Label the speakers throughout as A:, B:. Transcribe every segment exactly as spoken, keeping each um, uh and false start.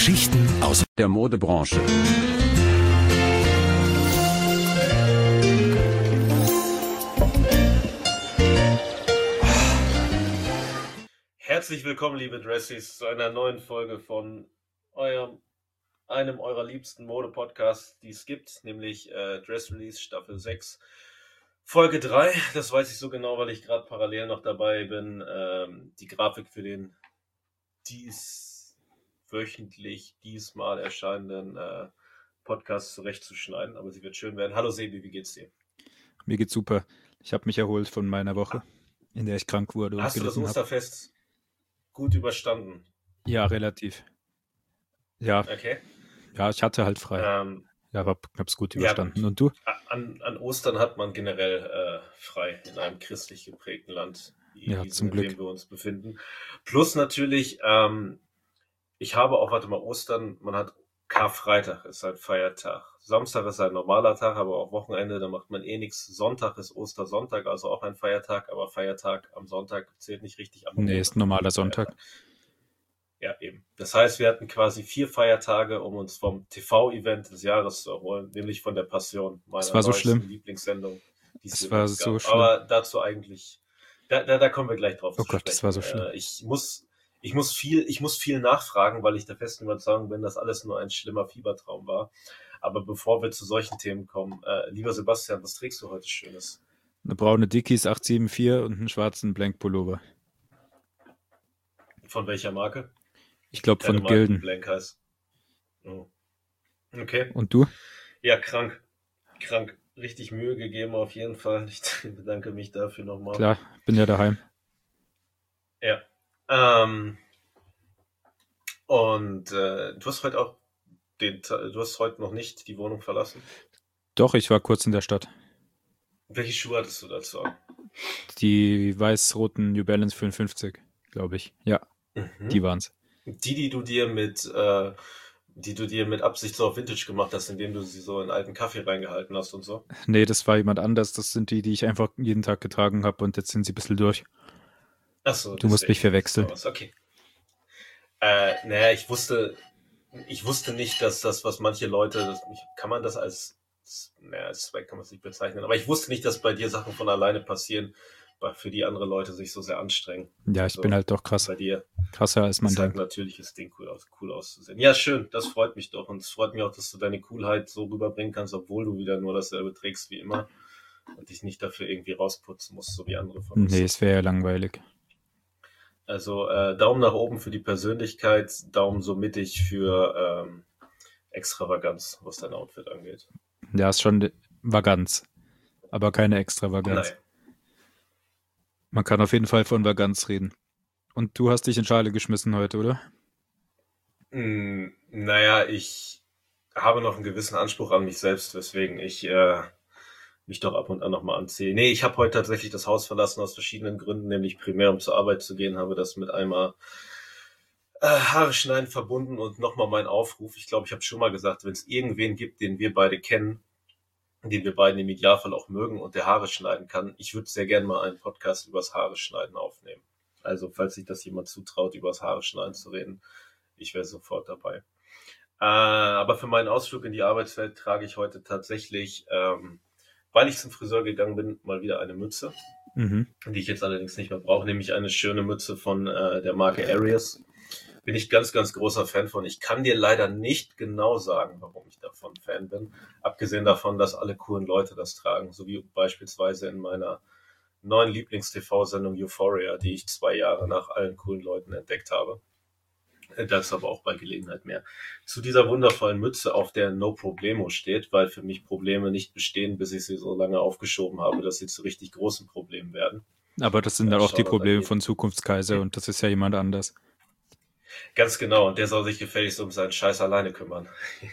A: Geschichten aus der Modebranche.
B: Herzlich willkommen, liebe Dressies, zu einer neuen Folge von eurem, einem eurer liebsten Mode-Podcasts, die es gibt, nämlich äh, Dress Release Staffel sechs, Folge drei. Das weiß ich so genau, weil ich gerade parallel noch dabei bin, ähm, die Grafik für den dies wöchentlich diesmal erscheinenden äh, Podcast zurechtzuschneiden, aber sie wird schön werden. Hallo Sebi, wie geht's dir?
C: Mir geht's super. Ich habe mich erholt von meiner Woche, in der ich krank wurde und
B: Hast du das
C: gelitten habe.
B: Osterfest gut überstanden?
C: Ja, relativ. Ja,
B: Okay.
C: ja, ich hatte halt frei.
B: Ähm,
C: Ja, hab, hab's gut
B: ja,
C: überstanden.
B: gut.
C: Und du?
B: An, an Ostern hat man generell äh, frei in einem christlich geprägten Land, wie
C: Ja,
B: diesem,
C: zum
B: in
C: Glück.
B: dem wir uns befinden. Plus natürlich, ähm, ich habe auch, warte mal, Ostern, man hat Karfreitag, ist ein Feiertag. Samstag ist ein normaler Tag, aber auch Wochenende, da macht man eh nichts. Sonntag ist Ostersonntag, also auch ein Feiertag, aber Feiertag am Sonntag zählt nicht richtig, am
C: Nee,
B: Montag
C: ist normaler
B: ein
C: Sonntag.
B: Feiertag. Ja, eben. Das heißt, wir hatten quasi vier Feiertage, um uns vom T V-Event des Jahres zu erholen, nämlich von der Passion,
C: Es
B: meiner
C: war so
B: neuesten
C: schlimm.
B: Lieblingssendung, die es
C: Es
B: hier
C: war
B: übrigens
C: so
B: gab.
C: schlimm.
B: Aber dazu eigentlich, da, da, da kommen wir gleich drauf
C: Oh
B: zu
C: Gott, das
B: sprechen.
C: war so schlimm.
B: Äh, ich muss, ich muss viel, ich muss viel nachfragen, weil ich der festen Überzeugung bin, dass alles nur ein schlimmer Fiebertraum war. Aber bevor wir zu solchen Themen kommen, äh, lieber Sebastian, was trägst du heute Schönes?
C: Eine braune Dickies acht sieben vier und einen schwarzen Blank Pullover.
B: Von welcher Marke?
C: Ich glaube
B: Keine
C: von
B: Marke, die
C: Gilden.
B: Blank heißt. Oh. Okay.
C: Und du?
B: Ja, krank. Krank. Richtig Mühe gegeben auf jeden Fall. Ich bedanke mich dafür nochmal.
C: Klar, bin ja daheim.
B: Ja. Ähm, und äh, du hast heute auch den, du hast heute noch nicht die Wohnung verlassen.
C: Doch, ich war kurz in der Stadt.
B: Welche Schuhe hattest du dazu an?
C: Die weiß-roten New Balance fünfundfünfzig, glaube ich. Ja,
B: Mhm.
C: die waren's.
B: Die, die du dir mit, äh, die du dir mit Absicht so auf Vintage gemacht hast, indem du sie so in alten Kaffee reingehalten hast und so.
C: Nee, das war jemand anders. Das sind die, die ich einfach jeden Tag getragen habe und jetzt sind sie ein bisschen durch.
B: Ach so,
C: Du musst
B: deswegen.
C: mich verwechseln.
B: Das war was. Okay. Äh, naja, ich wusste, ich wusste nicht, dass das, was manche Leute, das, kann man das als, naja, als Zweck kann man es nicht bezeichnen, aber ich wusste nicht, dass bei dir Sachen von alleine passieren, weil für die andere Leute sich so sehr anstrengen.
C: Ja, ich
B: Also,
C: bin halt doch krass.
B: Bei dir
C: Krasser als man
B: ist halt
C: denkt.
B: ein natürliches Ding, cool, aus, cool auszusehen. Ja, schön, das freut mich doch. Und es freut mich auch, dass du deine Coolheit so rüberbringen kannst, obwohl du wieder nur dasselbe trägst wie immer und dich nicht dafür irgendwie rausputzen musst, so wie andere von uns.
C: Nee, es wäre ja langweilig.
B: Also äh, Daumen nach oben für die Persönlichkeit, Daumen so mittig für ähm, Extravaganz, was dein Outfit angeht.
C: Ja, ist schon Vaganz, aber keine Extravaganz.
B: Nein.
C: Man kann auf jeden Fall von Vaganz reden. Und du hast dich in Schale geschmissen heute, oder?
B: Hm, naja, ich habe noch einen gewissen Anspruch an mich selbst, weswegen ich äh, mich doch ab und an nochmal anziehe. Nee, ich habe heute tatsächlich das Haus verlassen aus verschiedenen Gründen, nämlich primär um zur Arbeit zu gehen, habe das mit einmal äh, Haare schneiden verbunden und nochmal mein Aufruf. Ich glaube, ich habe schon mal gesagt, wenn es irgendwen gibt, den wir beide kennen, den wir beiden im Idealfall auch mögen und der Haare schneiden kann, ich würde sehr gerne mal einen Podcast übers Haare schneiden aufnehmen. Also, falls sich das jemand zutraut, übers Haare schneiden zu reden, ich wäre sofort dabei. Äh, aber für meinen Ausflug in die Arbeitswelt trage ich heute tatsächlich, ähm, weil ich zum Friseur gegangen bin, mal wieder eine Mütze,
C: Mhm.
B: die ich jetzt allerdings nicht mehr brauche, nämlich eine schöne Mütze von äh, der Marke Arius. Bin ich ganz, ganz großer Fan von. Ich kann dir leider nicht genau sagen, warum ich davon Fan bin. Abgesehen davon, dass alle coolen Leute das tragen, so wie beispielsweise in meiner neuen Lieblings-T V-Sendung Euphoria, die ich zwei Jahre nach allen coolen Leuten entdeckt habe. Das aber auch bei Gelegenheit mehr. Zu dieser wundervollen Mütze, auf der No Problemo steht, weil für mich Probleme nicht bestehen, bis ich sie so lange aufgeschoben habe, dass sie zu richtig großen Problemen werden.
C: Aber das sind
B: Ja,
C: dann auch die
B: Shoutout an
C: Probleme
B: jeden.
C: von Zukunftskaiser und das ist ja jemand anders.
B: Ganz genau, und der soll sich gefälligst um seinen Scheiß alleine kümmern.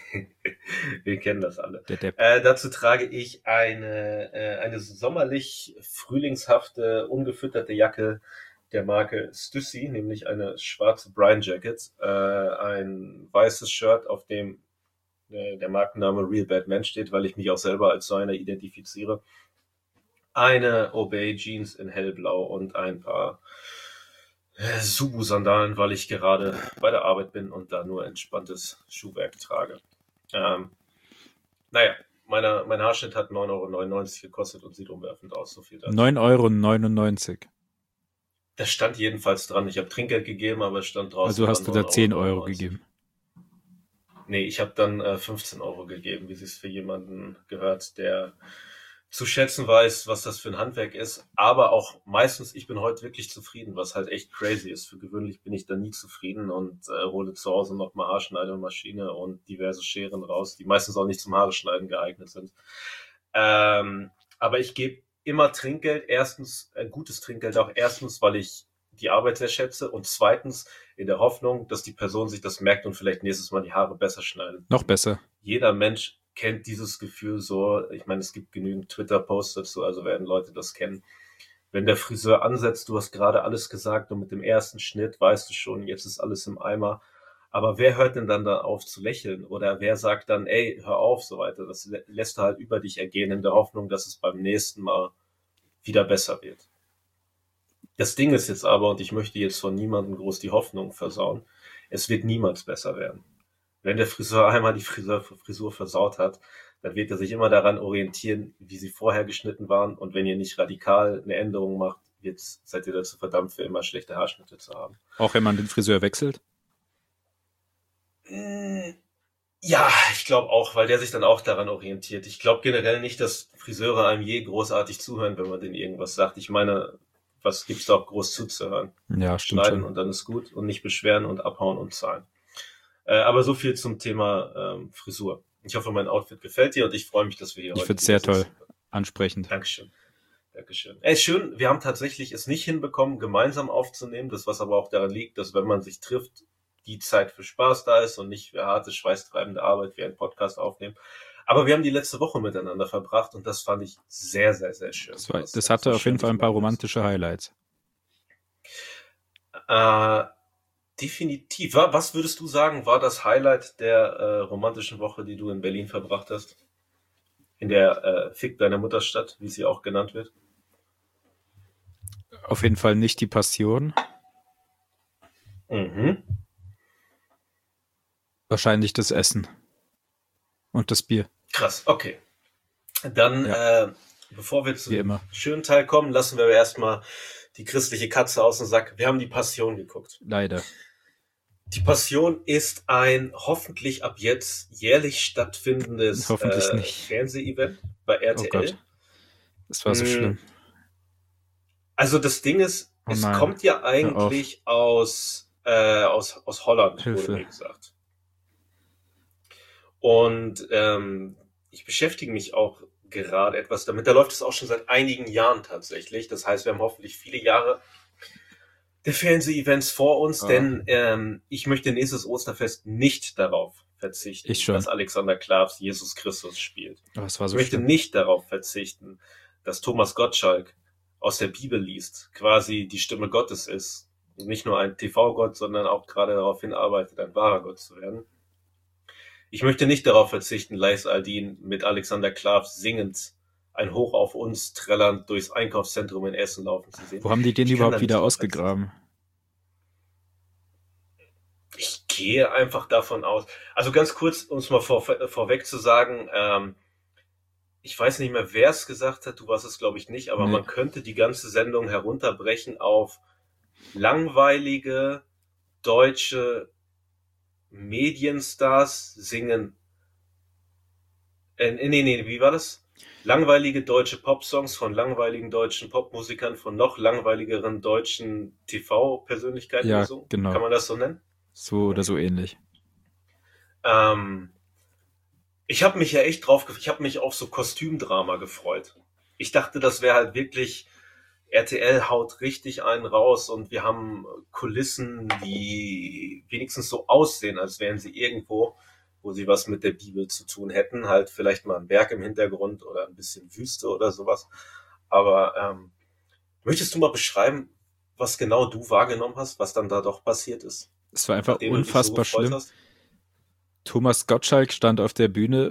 B: Wir kennen das alle.
C: Der Depp.
B: Äh, dazu trage ich eine, äh, eine sommerlich frühlingshafte, ungefütterte Jacke der Marke Stussy, nämlich eine schwarze Brian Jacket, äh, ein weißes Shirt, auf dem äh, der Markenname Real Bad Man steht, weil ich mich auch selber als so einer identifiziere. Eine Obey Jeans in hellblau und ein paar äh, Subu-Sandalen, weil ich gerade bei der Arbeit bin und da nur entspanntes Schuhwerk trage. Ähm, naja, meine, mein Haarschnitt hat neun Euro neunundneunzig gekostet und sieht umwerfend aus, so viel dazu.
C: neun Euro neunundneunzig.
B: Das stand jedenfalls dran. Ich habe Trinkgeld gegeben, aber es stand draußen.
C: Also hast du
B: dran
C: da zehn
B: neun
C: Euro
B: neunundneunzig.
C: gegeben.
B: Nee, ich habe dann äh, fünfzehn Euro gegeben, wie es für jemanden gehört, der zu schätzen weiß, was das für ein Handwerk ist. Aber auch meistens, ich bin heute wirklich zufrieden, was halt echt crazy ist. Für gewöhnlich bin ich da nie zufrieden und äh, hole zu Hause noch mal Haarschneidemaschine und diverse Scheren raus, die meistens auch nicht zum Haare schneiden geeignet sind. Ähm, aber ich gebe immer Trinkgeld. Erstens, ein gutes Trinkgeld auch. Erstens, weil ich die Arbeit sehr schätze und zweitens in der Hoffnung, dass die Person sich das merkt und vielleicht nächstes Mal die Haare besser schneidet.
C: Noch besser.
B: Jeder Mensch kennt dieses Gefühl so. Ich meine, es gibt genügend Twitter-Posts dazu, also werden Leute das kennen. Wenn der Friseur ansetzt, du hast gerade alles gesagt und mit dem ersten Schnitt weißt du schon, jetzt ist alles im Eimer. Aber wer hört denn dann da auf zu lächeln? Oder wer sagt dann, ey, hör auf, so weiter. Das lässt du halt über dich ergehen in der Hoffnung, dass es beim nächsten Mal wieder besser wird. Das Ding ist jetzt aber, und ich möchte jetzt von niemandem groß die Hoffnung versauen, es wird niemals besser werden. Wenn der Friseur einmal die Friseur, Frisur versaut hat, dann wird er sich immer daran orientieren, wie sie vorher geschnitten waren. Und wenn ihr nicht radikal eine Änderung macht, wird, seid ihr dazu verdammt, für immer schlechte Haarschnitte zu haben.
C: Auch wenn man den Friseur wechselt?
B: Ja, ich glaube auch, weil der sich dann auch daran orientiert. Ich glaube generell nicht, dass Friseure einem je großartig zuhören, wenn man denen irgendwas sagt. Ich meine, was gibt's da auch groß zuzuhören?
C: Ja, stimmt
B: Schneiden
C: schon.
B: und dann ist gut und nicht beschweren und abhauen und zahlen. Äh, aber so viel zum Thema ähm, Frisur. Ich hoffe, mein Outfit gefällt dir und ich freue mich, dass wir hier
C: Ich
B: heute
C: finde es sehr
B: wieder
C: toll.
B: sitzen.
C: Ansprechend.
B: Dankeschön. Dankeschön. Ey, schön, wir haben tatsächlich es nicht hinbekommen, gemeinsam aufzunehmen. Das, was aber auch daran liegt, dass wenn man sich trifft, die Zeit für Spaß da ist und nicht für harte, schweißtreibende Arbeit wie ein Podcast aufnehmen. Aber wir haben die letzte Woche miteinander verbracht und das fand ich sehr, sehr, sehr schön.
C: Das, war,
B: Was-
C: das hatte
B: so
C: auf jeden
B: schön
C: Fall ein paar
B: du gemacht
C: romantische Highlights.
B: hast. Äh, definitiv. Wa- Was würdest du sagen, war das Highlight der äh, romantischen Woche, die du in Berlin verbracht hast? In der äh, Fick deiner Mutterstadt, wie sie auch genannt wird.
C: Auf jeden Fall nicht die Passion.
B: Mhm.
C: Wahrscheinlich das Essen. Und das Bier.
B: Krass, okay. Dann, äh, bevor wir
C: Wie
B: zum
C: immer.
B: schönen Teil kommen, lassen wir erstmal die christliche Katze aus dem Sack. Wir haben die Passion geguckt.
C: Leider.
B: Die Passion ist ein hoffentlich ab jetzt jährlich stattfindendes
C: Hoffentlich
B: äh,
C: nicht.
B: Fernseh-Event bei R T L.
C: Oh Gott. Das war so
B: Mm.
C: schlimm.
B: Also das Ding ist,
C: Oh
B: es
C: nein.
B: kommt ja eigentlich aus, äh, aus, aus Holland,
C: Hilfe.
B: wurde mir gesagt. Und ähm, ich beschäftige mich auch gerade etwas damit. Da läuft es auch schon seit einigen Jahren tatsächlich. Das heißt, wir haben hoffentlich viele Jahre der Fernseh-Events vor uns,
C: Ah.
B: denn ähm, ich möchte nächstes Osterfest nicht darauf verzichten,
C: Ich schon.
B: dass Alexander Klavs Jesus Christus spielt.
C: Oh, das war
B: Ich
C: so
B: möchte
C: schlimm.
B: nicht darauf verzichten, dass Thomas Gottschalk aus der Bibel liest, quasi die Stimme Gottes ist. Und nicht nur ein T V-Gott, sondern auch gerade darauf hinarbeitet, ein wahrer Gott zu werden. Ich möchte nicht darauf verzichten, Leis Aldin mit Alexander Klavs singend ein Hoch auf uns trällernd durchs Einkaufszentrum in Essen laufen zu sehen.
C: Wo haben die den
B: Ich kann
C: überhaupt
B: da nicht
C: wieder
B: drauf
C: ausgegraben?
B: Ich gehe einfach davon aus. Also ganz kurz, um es mal vor, vorweg zu sagen, ähm, ich weiß nicht mehr, wer es gesagt hat, du warst es glaube ich nicht, aber
C: Nee.
B: man könnte die ganze Sendung herunterbrechen auf langweilige deutsche Medienstars singen. Äh, nee, nee, nee, wie war das? Langweilige deutsche Popsongs von langweiligen deutschen Popmusikern von noch langweiligeren deutschen T V-Persönlichkeiten
C: Ja,
B: gesungen.
C: genau.
B: Kann man das so nennen?
C: So oder so ähnlich.
B: Ähm, ich habe mich ja echt drauf, gef- ich habe mich auf so Kostümdrama gefreut. Ich dachte, das wäre halt wirklich, R T L haut richtig einen raus und wir haben Kulissen, die wenigstens so aussehen, als wären sie irgendwo, wo sie was mit der Bibel zu tun hätten. Halt vielleicht mal ein Berg im Hintergrund oder ein bisschen Wüste oder sowas. Aber ähm, möchtest du mal beschreiben, was genau du wahrgenommen hast, was dann da doch passiert ist?
C: Es war einfach
B: Nachdem du dich so
C: unfassbar
B: gefreut
C: schlimm.
B: hast?
C: Thomas Gottschalk stand auf der Bühne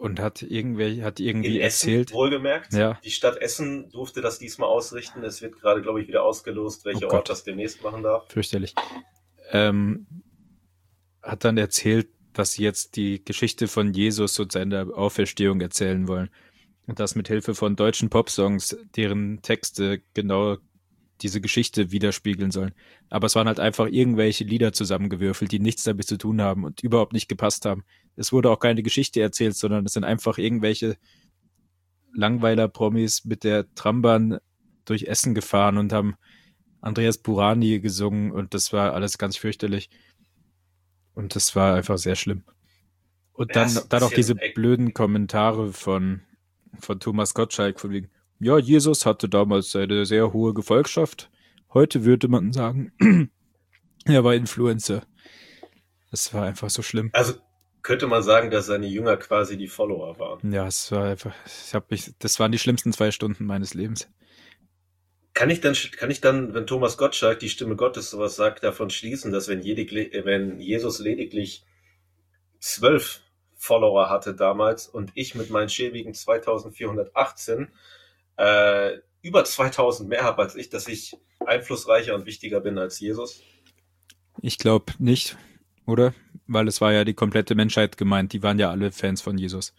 C: und hat irgendwie, hat irgendwie
B: In Essen,
C: erzählt,
B: wohlgemerkt.
C: ja,
B: Die Stadt Essen durfte das diesmal ausrichten. Es wird gerade, glaube ich, wieder ausgelost, welcher
C: Oh
B: Ort
C: Gott.
B: das demnächst machen darf.
C: fürchterlich, ähm, hat dann erzählt, dass sie jetzt die Geschichte von Jesus und seiner Auferstehung erzählen wollen. Und das mit Hilfe von deutschen Popsongs, deren Texte genau diese Geschichte widerspiegeln sollen. Aber es waren halt einfach irgendwelche Lieder zusammengewürfelt, die nichts damit zu tun haben und überhaupt nicht gepasst haben. Es wurde auch keine Geschichte erzählt, sondern es sind einfach irgendwelche Langweiler-Promis mit der Trambahn durch Essen gefahren und haben Andreas Burani gesungen und das war alles ganz fürchterlich. Und das war einfach sehr schlimm. Und
B: Ja,
C: dann,
B: ist ein
C: dann auch
B: bisschen
C: diese
B: eck-
C: blöden Kommentare von, von Thomas Gottschalk von wegen, ja, Jesus hatte damals eine sehr hohe Gefolgschaft. Heute würde man sagen, er war Influencer. Das war einfach so schlimm.
B: Also könnte man sagen, dass seine Jünger quasi die Follower waren.
C: Ja, es war einfach, ich habe mich, das waren die schlimmsten zwei Stunden meines Lebens.
B: Kann ich dann, kann ich dann, wenn Thomas Gottschalk die Stimme Gottes sowas sagt, davon schließen, dass wenn, lediglich, wenn Jesus lediglich zwölf Follower hatte damals und ich mit meinen schäbigen zweitausendvierhundertachtzehn äh, über zweitausend mehr habe als ich, dass ich einflussreicher und wichtiger bin als Jesus?
C: Ich glaube nicht, oder? Weil es war ja die komplette Menschheit gemeint. Die waren ja alle Fans von Jesus.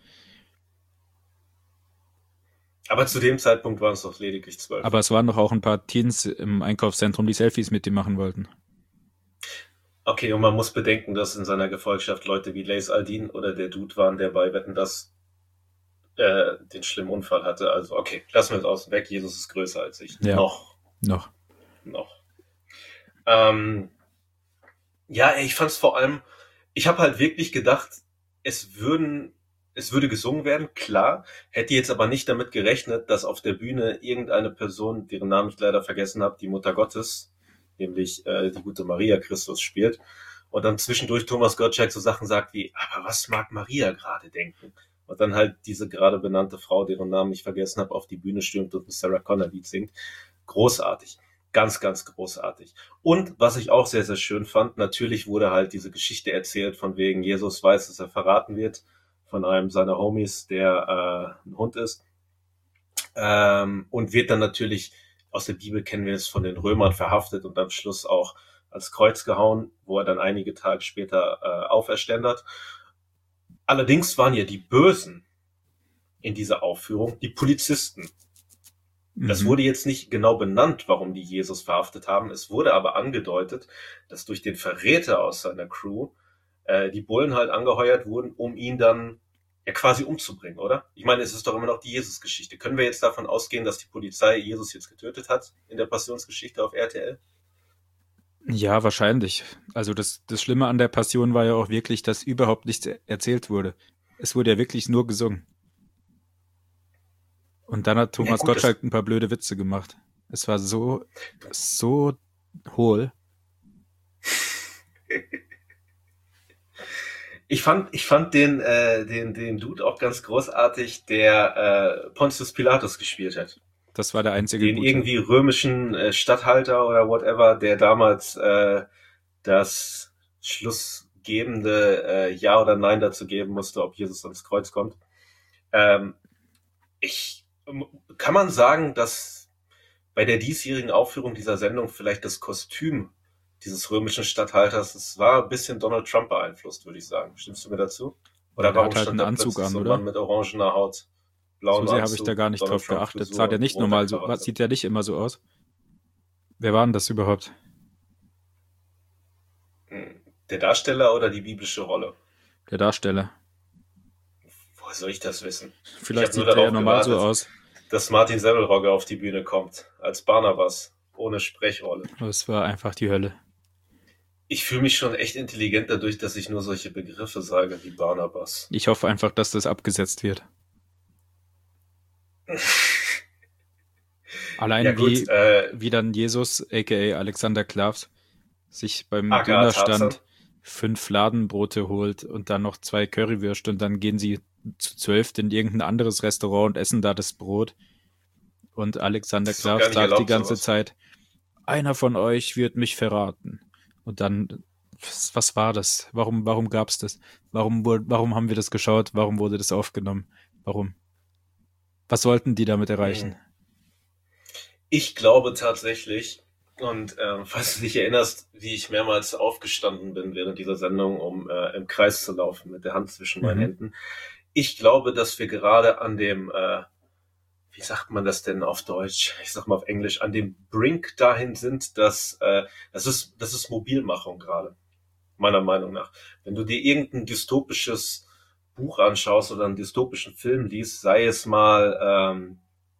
B: Aber zu dem Zeitpunkt waren es doch lediglich zwölf.
C: Aber es waren doch auch ein paar Teens im Einkaufszentrum, die Selfies mit ihm machen wollten.
B: Okay, und man muss bedenken, dass in seiner Gefolgschaft Leute wie Lace Aldin oder der Dude waren, der bei Wetten, dass äh, den schlimmen Unfall hatte. Also okay, lassen wir es außen weg. Jesus ist größer als ich.
C: Ja.
B: Noch.
C: Noch.
B: Noch. Ähm, ja, ey, ich fand's vor allem, ich habe halt wirklich gedacht, es würden, es würde gesungen werden, klar, hätte jetzt aber nicht damit gerechnet, dass auf der Bühne irgendeine Person, deren Namen ich leider vergessen habe, die Mutter Gottes, nämlich äh, die gute Maria Christus spielt, und dann zwischendurch Thomas Gottschalk so Sachen sagt wie, aber was mag Maria gerade denken? Und dann halt diese gerade benannte Frau, deren Namen ich vergessen habe, auf die Bühne stürmt und ein Sarah Connor Lied singt. Großartig. Ganz, ganz großartig. Und was ich auch sehr, sehr schön fand, natürlich wurde halt diese Geschichte erzählt, von wegen Jesus weiß, dass er verraten wird von einem seiner Homies, der äh, ein Hund ist. Ähm, und wird dann natürlich, aus der Bibel kennen wir es, von den Römern verhaftet und am Schluss auch ans Kreuz gehauen, wo er dann einige Tage später äh, auferständert. Allerdings waren ja die Bösen in dieser Aufführung die Polizisten. Das
C: Mhm.
B: wurde jetzt nicht genau benannt, warum die Jesus verhaftet haben. Es wurde aber angedeutet, dass durch den Verräter aus seiner Crew äh, die Bullen halt angeheuert wurden, um ihn dann ja quasi umzubringen, oder? Ich meine, es ist doch immer noch die Jesus-Geschichte. Können wir jetzt davon ausgehen, dass die Polizei Jesus jetzt getötet hat in der Passionsgeschichte auf R T L?
C: Ja, wahrscheinlich. Also das, das Schlimme an der Passion war ja auch wirklich, dass überhaupt nichts er- erzählt wurde. Es wurde ja wirklich nur gesungen. Und dann hat Thomas
B: gut, das-
C: Gottschalk ein paar blöde Witze gemacht. Es war so, so hohl.
B: Ich fand, ich fand den, äh, den, den Dude auch ganz großartig, der äh, Pontius Pilatus gespielt hat.
C: Das war der einzige
B: Den
C: Gute.
B: irgendwie römischen äh, Statthalter oder whatever, der damals äh, das schlussgebende äh, Ja oder Nein dazu geben musste, ob Jesus ans Kreuz kommt. Ähm, ich kann man sagen, dass bei der diesjährigen Aufführung dieser Sendung vielleicht das Kostüm dieses römischen Statthalters, es war ein bisschen Donald Trump beeinflusst, würde ich sagen. Stimmst du mir dazu? Oder
C: Ja, der
B: warum
C: hat halt
B: stand
C: einen
B: da
C: Anzug
B: plötzlich
C: an,
B: so ein
C: oder?
B: Mann mit orangener Haut? Blauen
C: So sehr habe
B: Anzug,
C: ich da gar nicht
B: Donald
C: drauf
B: Trump
C: geachtet.
B: Frisur
C: Sah der
B: und
C: nicht
B: roter
C: normal so,
B: Krawatte.
C: sieht der nicht immer so aus? Wer war denn das überhaupt?
B: Der Darsteller oder die biblische Rolle?
C: Der Darsteller.
B: Woher soll ich das wissen?
C: Vielleicht
B: hab nur
C: sieht der ja
B: darauf
C: normal so
B: gewartet.
C: aus.
B: Dass Martin Semmelrogge auf die Bühne kommt, als Barnabas, ohne Sprechrolle.
C: Aber es war einfach die Hölle.
B: Ich fühle mich schon echt intelligent dadurch, dass ich nur solche Begriffe sage wie Barnabas.
C: Ich hoffe einfach, dass das abgesetzt wird. Allein
B: Ja gut,
C: wie,
B: äh,
C: wie dann Jesus, aka Alexander Klavs, sich beim
B: aka
C: Dönerstand
B: Tarzan.
C: fünf Fladenbrote holt und dann noch zwei Currywürste und dann gehen sie zu zwölf in irgendein anderes Restaurant und essen da das Brot. Und Alexander
B: Das ist doch gar
C: Klavs
B: nicht
C: sagt die
B: erlaubt,
C: ganze
B: sowas.
C: Zeit, einer von euch wird mich verraten. Und dann was, was war das? Warum, warum gab es das? Warum, wurde, warum haben wir das geschaut? Warum wurde das aufgenommen? Warum? Was sollten die damit erreichen?
B: Ich glaube tatsächlich, und äh, falls du dich erinnerst, wie ich mehrmals aufgestanden bin während dieser Sendung, um äh, im Kreis zu laufen mit der Hand zwischen meinen
C: Mhm.
B: Händen. Ich glaube, dass wir gerade an dem, äh, wie sagt man das denn auf Deutsch? Ich sag mal auf Englisch, an dem Brink dahin sind, dass äh, das ist, das ist Mobilmachung gerade, meiner Meinung nach. Wenn du dir irgendein dystopisches Buch anschaust oder einen dystopischen Film liest, sei es mal ähm,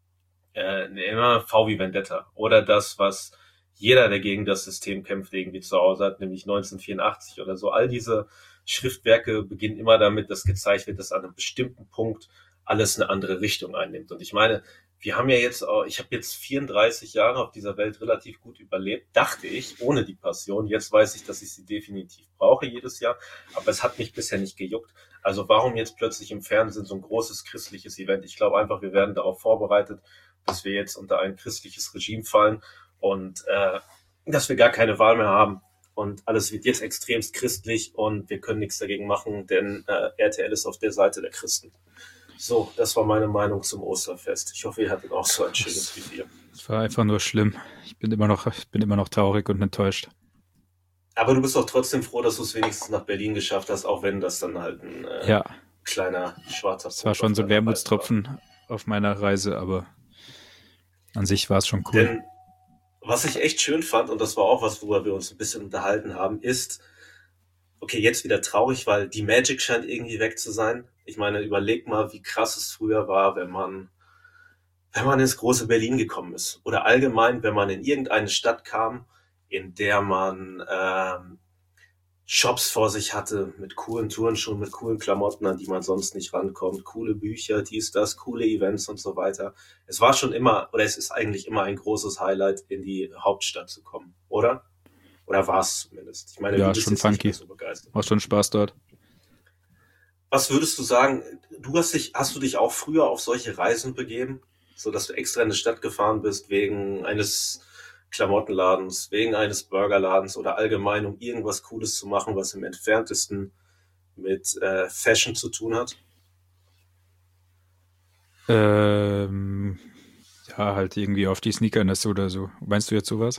B: äh, immer V wie Vendetta oder das, was jeder, der gegen das System kämpft, irgendwie zu Hause hat, nämlich neunzehnhundertvierundachtzig oder so. All diese Schriftwerke beginnen immer damit, dass gezeigt wird, dass an einem bestimmten Punkt alles eine andere Richtung einnimmt. Und ich meine, wir haben ja jetzt, auch, ich habe jetzt vierunddreißig Jahre auf dieser Welt relativ gut überlebt, dachte ich, ohne die Passion. Jetzt weiß ich, dass ich sie definitiv brauche jedes Jahr, aber es hat mich bisher nicht gejuckt. Also warum jetzt plötzlich im Fernsehen so ein großes christliches Event? Ich glaube einfach, wir werden darauf vorbereitet, dass wir jetzt unter ein christliches Regime fallen und äh, dass wir gar keine Wahl mehr haben. Und alles wird jetzt extremst christlich und wir können nichts dagegen machen, denn äh, R T L ist auf der Seite der Christen. So, das war meine Meinung zum Osterfest. Ich hoffe, ihr hattet auch so ein schönes wie wir.
C: Es war einfach nur schlimm. Ich bin immer noch, ich bin immer noch traurig und enttäuscht.
B: Aber du bist doch trotzdem froh, dass du es wenigstens nach Berlin geschafft hast, auch wenn das dann halt ein äh,
C: Ja,
B: kleiner schwarzer
C: es war
B: Punkt
C: schon
B: auf
C: so ein
B: deiner Reise war.
C: Wermutstropfen auf meiner Reise, aber an sich war es schon cool.
B: Denn was ich echt schön fand, und das war auch was, worüber wir uns ein bisschen unterhalten haben, ist, okay, jetzt wieder traurig, weil die Magic scheint irgendwie weg zu sein. Ich meine, überleg mal, wie krass es früher war, wenn man, wenn man ins große Berlin gekommen ist. Oder allgemein, wenn man in irgendeine Stadt kam, in der man ähm, Shops vor sich hatte, mit coolen Turnschuhen, mit coolen Klamotten, an die man sonst nicht rankommt, coole Bücher, dies, das, coole Events und so weiter. Es war schon immer, oder es ist eigentlich immer ein großes Highlight, in die Hauptstadt zu kommen, oder? Oder war es zumindest? Ich meine,
C: Ja,
B: du bist
C: schon
B: jetzt nicht
C: funky.
B: mehr so begeistert.
C: Macht schon Spaß dort.
B: Was würdest du sagen, du hast dich, hast du dich auch früher auf solche Reisen begeben, so dass du extra in eine Stadt gefahren bist wegen eines Klamottenladens, wegen eines Burgerladens oder allgemein, um irgendwas Cooles zu machen, was im Entferntesten mit äh, Fashion zu tun hat?
C: Ähm, ja, halt irgendwie auf die Sneakerness oder so. Meinst du jetzt sowas?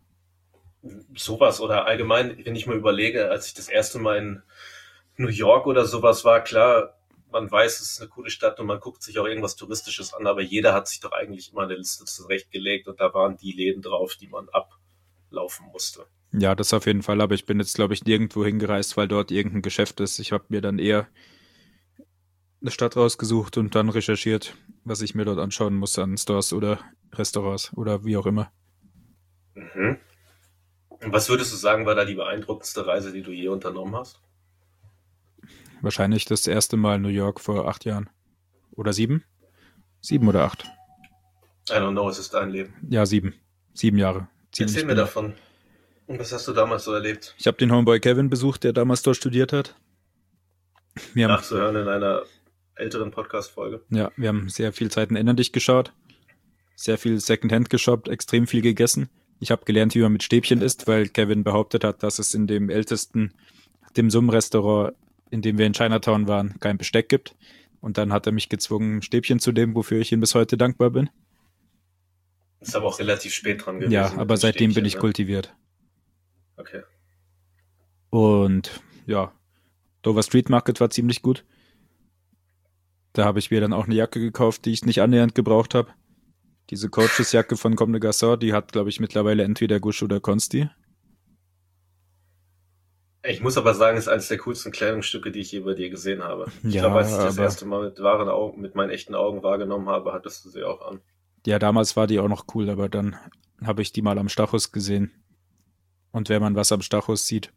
B: Sowas oder allgemein, wenn ich mir überlege, als ich das erste Mal in New York oder sowas war, klar, man weiß, es ist eine coole Stadt und man guckt sich auch irgendwas Touristisches an, aber jeder hat sich doch eigentlich immer eine Liste zurechtgelegt und da waren die Läden drauf, die man ablaufen musste.
C: Ja, das auf jeden Fall, aber ich bin jetzt, glaube ich, nirgendwo hingereist, weil dort irgendein Geschäft ist. Ich habe mir dann eher eine Stadt rausgesucht und dann recherchiert, was ich mir dort anschauen muss an Stores oder Restaurants oder wie auch immer.
B: Mhm. Und was würdest du sagen, war da die beeindruckendste Reise, die du je unternommen hast?
C: Wahrscheinlich das erste Mal New York vor acht Jahren. Oder sieben? Sieben oder acht.
B: I don't know, es ist dein Leben.
C: Ja, sieben. Sieben Jahre. Ziemlich
B: Erzähl mir
C: genau.
B: davon. Und was hast du damals so erlebt?
C: Ich habe den Homeboy Kevin besucht, der damals dort studiert hat. Wir haben,
B: Nachzuhören in einer älteren Podcast-Folge.
C: ja, wir haben sehr viel Zeit in Erinner dich geschaut, sehr viel Secondhand geshoppt, extrem viel gegessen. Ich habe gelernt, wie man mit Stäbchen isst, weil Kevin behauptet hat, dass es in dem ältesten Dim-Sum-Restaurant, in dem wir in Chinatown waren, kein Besteck gibt. Und dann hat er mich gezwungen, Stäbchen zu nehmen, wofür ich ihm bis heute dankbar bin.
B: Ist aber auch relativ spät dran gewesen.
C: Ja,
B: mit
C: aber
B: den
C: seitdem bin
B: Stäbchen,
C: ich
B: ne?
C: kultiviert.
B: Okay.
C: Und ja, Dover Street Market war ziemlich gut. Da habe ich mir dann auch eine Jacke gekauft, die ich nicht annähernd gebraucht habe. Diese Coaches-Jacke von Comme des Garçons, die hat, glaube ich, mittlerweile entweder Gush oder Consti.
B: Ich muss aber sagen, es ist eines der coolsten Kleidungsstücke, die ich je bei dir gesehen habe. Ich
C: Ja,
B: glaube, als ich das
C: aber-
B: erste Mal mit wahren Augen, mit meinen echten Augen wahrgenommen habe, hattest du sie auch an.
C: Ja, damals war die auch noch cool, aber dann habe ich die mal am Stachus gesehen. Und wenn man was am Stachus sieht,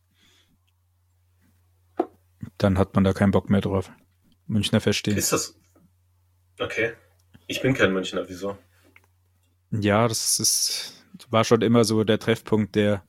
C: dann hat man da keinen Bock mehr drauf. Münchner verstehen.
B: Ist das? Okay. Ich bin kein Münchner, wieso?
C: Ja, das ist, war schon immer so der Treffpunkt, der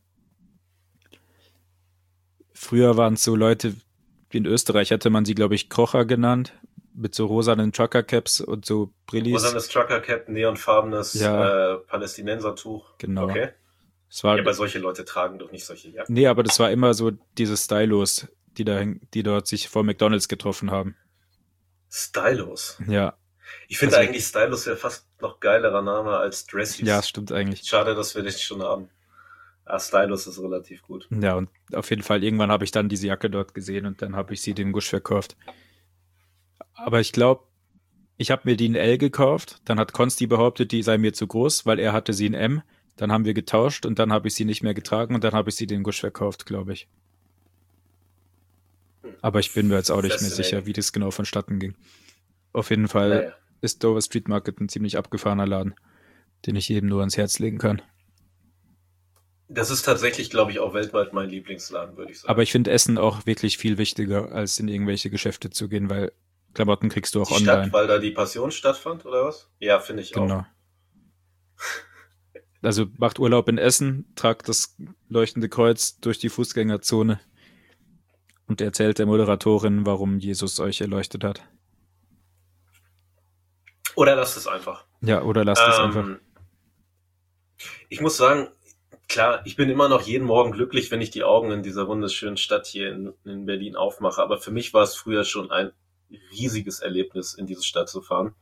C: früher waren es so Leute, wie in Österreich hätte man sie, glaube ich, Krocher genannt, mit so rosanen Trucker-Caps und so Brillis.
B: Rosanes Trucker Cap, neonfarbenes
C: Ja.
B: äh, Palästinensertuch.
C: Genau.
B: Okay.
C: Es war,
B: Ja, aber solche Leute tragen doch nicht solche Jacken.
C: nee, aber das war immer so diese Stylos, die da, die dort sich vor McDonalds getroffen haben.
B: Stylos.
C: Ja,
B: Ich finde
C: Also-
B: eigentlich Stylos wäre fast noch geilerer Name als Dressies.
C: ja, stimmt eigentlich.
B: Schade, dass wir das schon haben. Ah, Stylos ist relativ gut.
C: Ja, und auf jeden Fall, irgendwann habe ich dann diese Jacke dort gesehen und dann habe ich sie dem Gusch verkauft. Aber ich glaube, ich habe mir die in L gekauft, dann hat Konsti behauptet, die sei mir zu groß, weil er hatte sie in M. Dann haben wir getauscht und dann habe ich sie nicht mehr getragen und dann habe ich sie dem Gusch verkauft, glaube ich. Aber ich bin mir jetzt auch nicht mehr
B: Fascinating.
C: sicher, wie das genau vonstatten ging. Auf jeden Fall
B: Naja.
C: ist Dover Street Market ein ziemlich abgefahrener Laden, den ich jedem nur ans Herz legen kann.
B: Das ist tatsächlich, glaube ich, auch weltweit mein Lieblingsladen, würde ich sagen.
C: Aber ich finde Essen auch wirklich viel wichtiger, als in irgendwelche Geschäfte zu gehen, weil Klamotten kriegst du auch
B: die
C: online.
B: Stadt, weil da die Passion stattfand, oder was? Ja, finde ich auch.
C: Genau. Also macht Urlaub in Essen, tragt das leuchtende Kreuz durch die Fußgängerzone und erzählt der Moderatorin, warum Jesus euch erleuchtet hat.
B: Oder lasst es einfach.
C: Ja, oder lasst es einfach.
B: Ähm, ich muss sagen, klar, ich bin immer noch jeden Morgen glücklich, wenn ich die Augen in dieser wunderschönen Stadt hier in, in Berlin aufmache. Aber für mich war es früher schon ein riesiges Erlebnis, in diese Stadt zu fahren.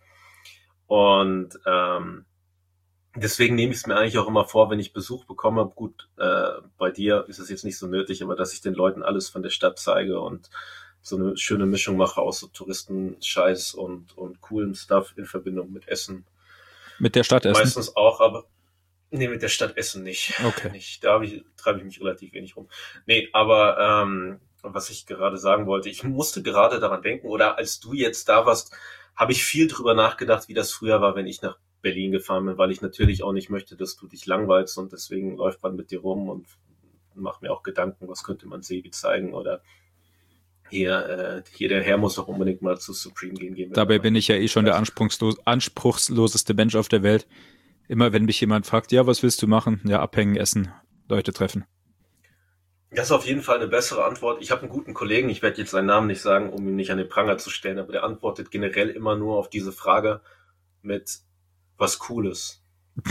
B: Und ähm, deswegen nehme ich es mir eigentlich auch immer vor, wenn ich Besuch bekomme. Gut, äh, bei dir ist es jetzt nicht so nötig, aber dass ich den Leuten alles von der Stadt zeige und so eine schöne Mischung mache aus so Touristenscheiß und, und coolen Stuff in Verbindung mit Essen.
C: Mit der Stadt Essen?
B: Meistens auch, aber nee, mit der Stadt Essen nicht.
C: Okay.
B: Nicht. Da habe ich, treibe ich mich relativ wenig rum. Nee, aber ähm, was ich gerade sagen wollte, ich musste gerade daran denken, oder als du jetzt da warst, habe ich viel drüber nachgedacht, wie das früher war, wenn ich nach Berlin gefahren bin, weil ich natürlich auch nicht möchte, dass du dich langweilst und deswegen läuft man mit dir rum und macht mir auch Gedanken, was könnte man Sebi zeigen oder hier, äh, hier der Herr muss doch unbedingt mal zu Supreme gehen. gehen wir
C: Dabei
B: mal.
C: bin ich ja eh schon der anspruchslos, anspruchsloseste Mensch auf der Welt. Immer wenn mich jemand fragt, ja, was willst du machen? Ja, abhängen, essen, Leute treffen.
B: Das ist auf jeden Fall eine bessere Antwort. Ich habe einen guten Kollegen, ich werde jetzt seinen Namen nicht sagen, um ihn nicht an den Pranger zu stellen, aber der antwortet generell immer nur auf diese Frage mit was Cooles.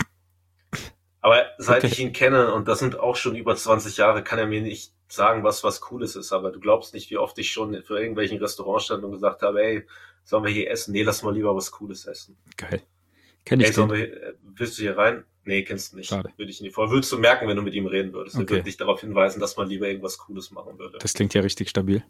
B: Aber seit
C: Okay.
B: ich ihn kenne, und das sind auch schon über zwanzig Jahre, kann er mir nicht sagen, was was Cooles ist. Aber du glaubst nicht, wie oft ich schon für irgendwelchen Restaurants stand und gesagt habe, ey, sollen wir hier essen? Nee, lass mal lieber was Cooles essen.
C: Geil. Kenn ich
B: Ey, sollen
C: den.
B: wir, äh, willst du hier rein? Nee, kennst du nicht.
C: Schade.
B: Würde ich nicht vor. Würdest du merken, wenn du mit ihm reden würdest. Er
C: Okay.
B: würde dich darauf hinweisen, dass man lieber irgendwas Cooles machen würde.
C: Das klingt ja richtig stabil.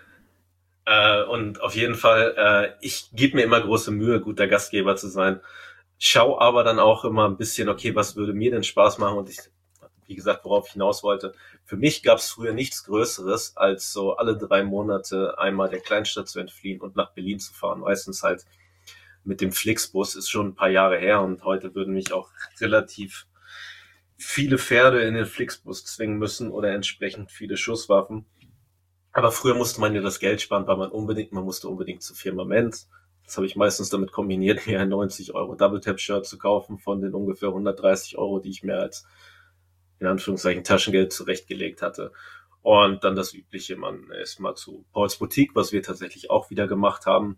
B: Äh, und auf jeden Fall, äh, ich gebe mir immer große Mühe, guter Gastgeber zu sein. Schau aber dann auch immer ein bisschen, okay, was würde mir denn Spaß machen? Und ich, wie gesagt, worauf ich hinaus wollte. Für mich gab es früher nichts Größeres, als so alle drei Monate einmal der Kleinstadt zu entfliehen und nach Berlin zu fahren. Meistens halt mit dem Flixbus, ist schon ein paar Jahre her und heute würden mich auch relativ viele Pferde in den Flixbus zwingen müssen oder entsprechend viele Schusswaffen. Aber früher musste man ja das Geld sparen, weil man unbedingt, man musste unbedingt zu Firmament. Das habe ich meistens damit kombiniert, mir ein neunzig Euro Double-Tap-Shirt zu kaufen von den ungefähr hundertdreißig Euro, die ich mir als, in Anführungszeichen, Taschengeld zurechtgelegt hatte. Und dann das Übliche, man ist mal zu Pauls Boutique, was wir tatsächlich auch wieder gemacht haben.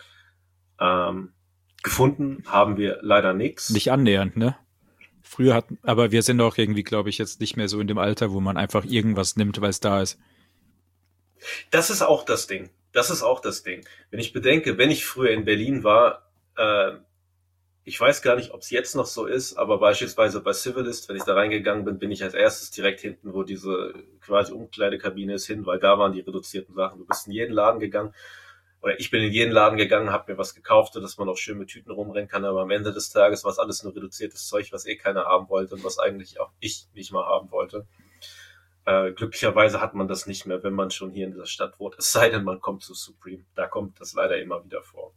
B: Ähm, gefunden haben wir leider nichts.
C: Nicht annähernd, ne? Früher hatten, aber wir sind auch irgendwie, glaube ich, jetzt nicht mehr so in dem Alter, wo man einfach irgendwas nimmt, weil es da ist.
B: Das ist auch das Ding. Das ist auch das Ding. Wenn ich bedenke, wenn ich früher in Berlin war, äh, ich weiß gar nicht, ob es jetzt noch so ist, aber beispielsweise bei Civilist, wenn ich da reingegangen bin, bin ich als erstes direkt hinten, wo diese quasi Umkleidekabine ist, hin, weil da waren die reduzierten Sachen. Du bist in jeden Laden gegangen, oder ich bin in jeden Laden gegangen, habe mir was gekauft, dass man auch schön mit Tüten rumrennen kann, aber am Ende des Tages war es alles nur reduziertes Zeug, was eh keiner haben wollte und was eigentlich auch ich nicht mal haben wollte. Äh, glücklicherweise hat man das nicht mehr, wenn man schon hier in dieser Stadt wohnt. Es sei denn, man kommt zu Supreme. Da kommt das leider immer wieder vor.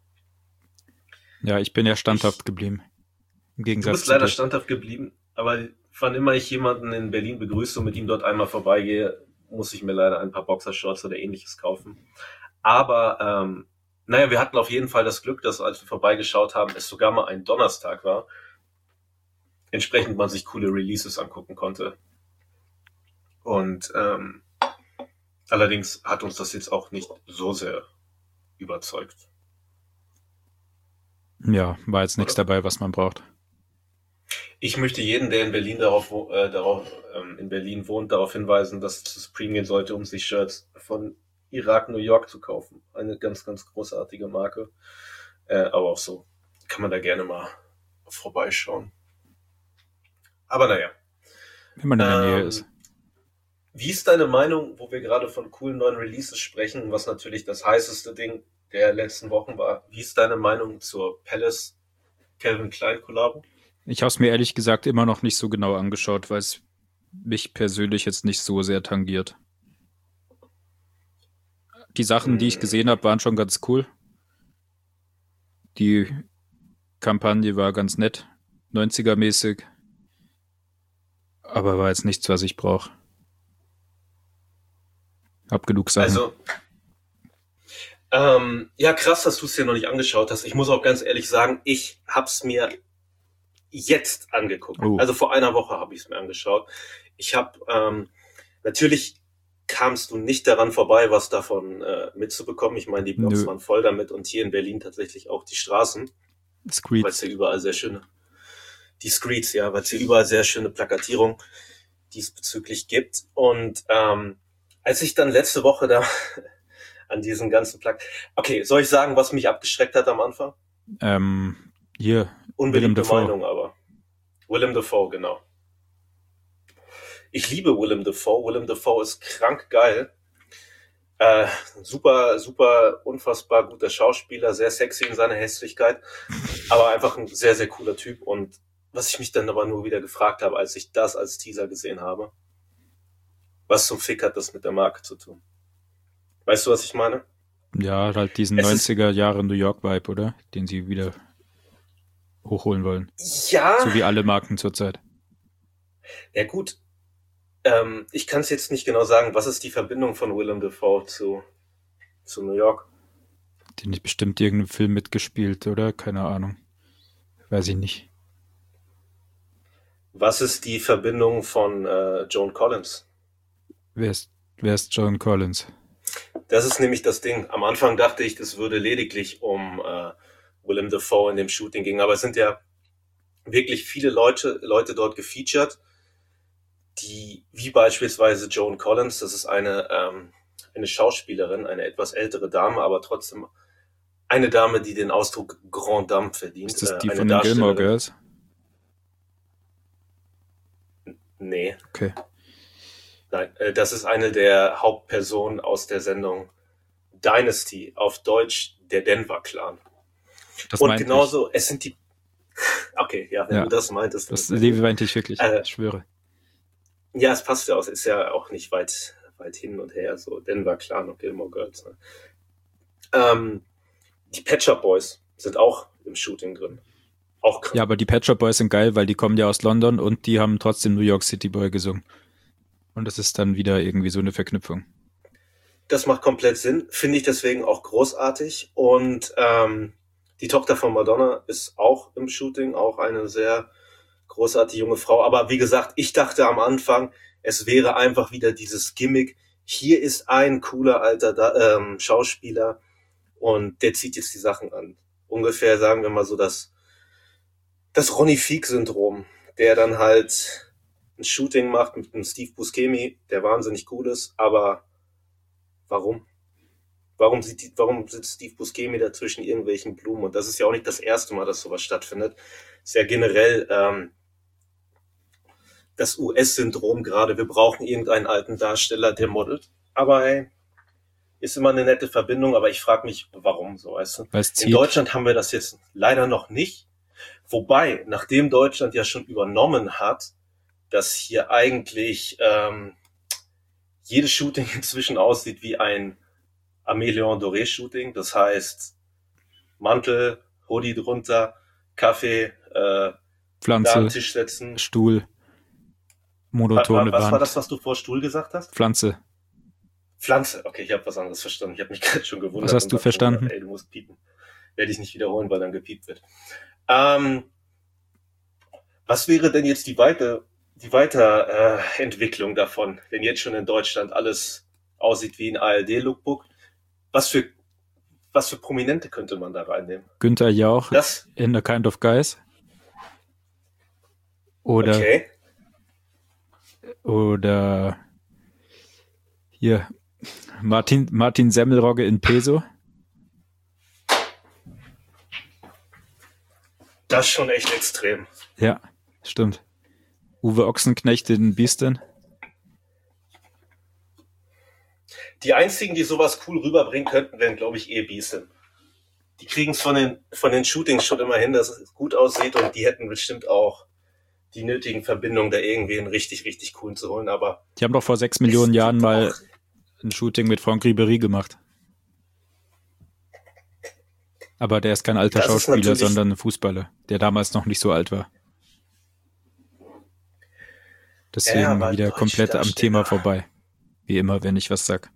C: Ja, ich bin ja standhaft geblieben. Im
B: Du
C: Gegensatz
B: bist
C: zu
B: leider
C: dir.
B: standhaft geblieben, aber wann immer ich jemanden in Berlin begrüße und mit ihm dort einmal vorbeigehe, muss ich mir leider ein paar Boxershorts oder ähnliches kaufen. Aber, ähm, naja, wir hatten auf jeden Fall das Glück, dass als wir vorbeigeschaut haben, es sogar mal ein Donnerstag war. Entsprechend man sich coole Releases angucken konnte. Und ähm, allerdings hat uns das jetzt auch nicht so sehr überzeugt.
C: Ja, war jetzt nichts
B: Oder?
C: dabei, was man braucht.
B: Ich möchte jeden, der in Berlin darauf, wo- äh, darauf ähm, in Berlin wohnt, darauf hinweisen, dass es zu Supreme gehen sollte, um sich Shirts von Irak, New York zu kaufen. Eine ganz, ganz großartige Marke. Äh, aber auch so kann man da gerne mal vorbeischauen. Aber naja.
C: Wenn man in der Nähe
B: Ähm,
C: ist.
B: Wie ist deine Meinung, wo wir gerade von coolen neuen Releases sprechen, was natürlich das heißeste Ding der letzten Wochen war? Wie ist deine Meinung zur Palace Calvin Klein Kollabo?
C: Ich habe es mir ehrlich gesagt immer noch nicht so genau angeschaut, weil es mich persönlich jetzt nicht so sehr tangiert. Die Sachen, die ich gesehen habe, waren schon ganz cool. Die Kampagne war ganz nett, neunziger-mäßig, aber war jetzt nichts, was ich brauche. Hab genug Sachen.
B: Also, ähm, ja, krass, dass du es dir noch nicht angeschaut hast. Ich muss auch ganz ehrlich sagen, ich hab's mir jetzt angeguckt.
C: Oh.
B: Also vor einer Woche habe ich es mir angeschaut. Ich habe ähm, natürlich kamst du nicht daran vorbei, was davon äh, mitzubekommen. Ich meine, die Blogs
C: Nö.
B: waren voll damit und hier in Berlin tatsächlich auch die Straßen, weil es
C: Screeds.
B: hier überall sehr schöne, die Streets, ja, weil es hier überall sehr schöne Plakatierung diesbezüglich gibt. Und ähm, als ich dann letzte Woche da an diesen ganzen Plak... Okay, soll ich sagen, was mich abgeschreckt hat am Anfang?
C: Ähm, hier, Willem
B: Unbeliebte
C: Dafoe.
B: Meinung, aber Willem Dafoe, genau. Ich liebe Willem Dafoe. Willem Dafoe ist krank geil. Äh, super, super, unfassbar guter Schauspieler, sehr sexy in seiner Hässlichkeit, aber einfach ein sehr, sehr cooler Typ. Und was ich mich dann aber nur wieder gefragt habe, als ich das als Teaser gesehen habe, was zum Fick hat das mit der Marke zu tun? Weißt du, was ich meine?
C: Ja, halt diesen
B: Es ist-
C: neunziger Jahre New York-Vibe, oder? Den sie wieder hochholen wollen.
B: Ja,
C: So wie alle Marken zurzeit.
B: ja gut. Ähm, ich kann es jetzt nicht genau sagen, was ist die Verbindung von Willem Dafoe zu, zu New York?
C: Den hat bestimmt irgendeinen Film mitgespielt, oder? Keine Ahnung. Weiß ich nicht.
B: Was ist die Verbindung von äh, Joan Collins?
C: Wer ist, wer ist John Collins?
B: Das ist nämlich das Ding. Am Anfang dachte ich, das würde lediglich um äh, Willem Dafoe in dem Shooting gehen, aber es sind ja wirklich viele Leute, Leute dort gefeatured, die, wie beispielsweise Joan Collins, das ist eine, ähm, eine Schauspielerin, eine etwas ältere Dame, aber trotzdem eine Dame, die den Ausdruck Grand Dame verdient.
C: Ist das
B: äh,
C: die
B: eine
C: von den Gilmore
B: Darstellerin-
C: Girls?
B: Nee,
C: Okay.
B: nein, äh, das ist eine der Hauptpersonen aus der Sendung Dynasty, auf Deutsch der Denver Clan.
C: Das
B: Und
C: meinte
B: genauso, es sind die. Okay, ja, wenn
C: Ja.
B: du das meintest.
C: ich. Das
B: dann-
C: Leben meinte ich wirklich,
B: Äh,
C: ich schwöre.
B: Ja, es passt ja auch. Ist ja auch nicht weit, weit hin und her. So Denver Clan und Gilmore Girls. Ne? Ähm, die Pet Shop Boys sind auch im Shooting drin. Auch krass.
C: Ja, aber die Pet Shop Boys sind geil, weil die kommen ja aus London und die haben trotzdem New York City Boy gesungen. Und das ist dann wieder irgendwie so eine Verknüpfung.
B: Das macht komplett Sinn. Finde ich deswegen auch großartig. Und ähm, die Tochter von Madonna ist auch im Shooting, auch eine sehr großartige junge Frau. Aber wie gesagt, ich dachte am Anfang, es wäre einfach wieder dieses Gimmick. Hier ist ein cooler alter da ähm, Schauspieler und der zieht jetzt die Sachen an. Ungefähr, sagen wir mal so, das, das Ronny Fieg-Syndrom, der dann halt ein Shooting macht mit einem Steve Buscemi, der wahnsinnig cool ist, aber warum? Warum, sieht die, warum sitzt Steve Buscemi da zwischen irgendwelchen Blumen? Und das ist ja auch nicht das erste Mal, dass sowas stattfindet. Ist ja generell ähm, das U S-Syndrom gerade. Wir brauchen irgendeinen alten Darsteller, der modelt. Aber hey, ist immer eine nette Verbindung. Aber ich frage mich, warum so, weißt du?
C: Weil es
B: In
C: zieht.
B: Deutschland haben wir das jetzt leider noch nicht. Wobei, nachdem Deutschland ja schon übernommen hat, dass hier eigentlich ähm, jedes Shooting inzwischen aussieht wie ein Amélion Doré Shooting. Das heißt, Mantel, Hoodie drunter, Kaffee, äh, da am
C: Pflanze,
B: Tisch setzen.
C: Stuhl,
B: Wa-
C: monotone
B: Was war
C: Wand.
B: das, was du vor Stuhl gesagt hast?
C: Pflanze.
B: Pflanze. Okay, ich habe was anderes verstanden. Ich habe mich gerade schon gewundert.
C: Was hast
B: und
C: du
B: dachte,
C: verstanden?
B: Ey, du musst piepen. Werde ich nicht wiederholen, weil dann gepiept wird. Ähm, was wäre denn jetzt die Weite, die Weiterentwicklung äh, Entwicklung davon, wenn jetzt schon in Deutschland alles aussieht wie ein A R D-Lookbook? Was für, was für Prominente könnte man da reinnehmen?
C: Günther Jauch
B: Das,
C: in A Kind of Guys. Oder,
B: Okay.
C: oder hier Martin, Martin Semmelrogge in Peso.
B: Das ist schon echt extrem.
C: Ja, stimmt. Uwe Ochsenknecht in Biesten.
B: Die einzigen, die sowas cool rüberbringen könnten, wären, glaube ich, eh Biesten. Die kriegen es von den, von den Shootings schon immer hin, dass es gut aussieht, und die hätten bestimmt auch die nötigen Verbindungen, da irgendwie einen richtig, richtig coolen zu holen. Aber
C: Die haben doch vor sechs Millionen
B: es
C: Jahren
B: gibt
C: mal
B: auch-
C: ein Shooting mit Franck Ribéry gemacht. Aber der ist kein alter
B: Das ist
C: Schauspieler,
B: natürlich-
C: sondern ein Fußballer, der damals noch nicht so alt war. Deswegen
B: Ja, aber
C: wieder
B: deutsche
C: komplett am Thema
B: Darsteller.
C: vorbei. Wie immer, wenn ich was sag.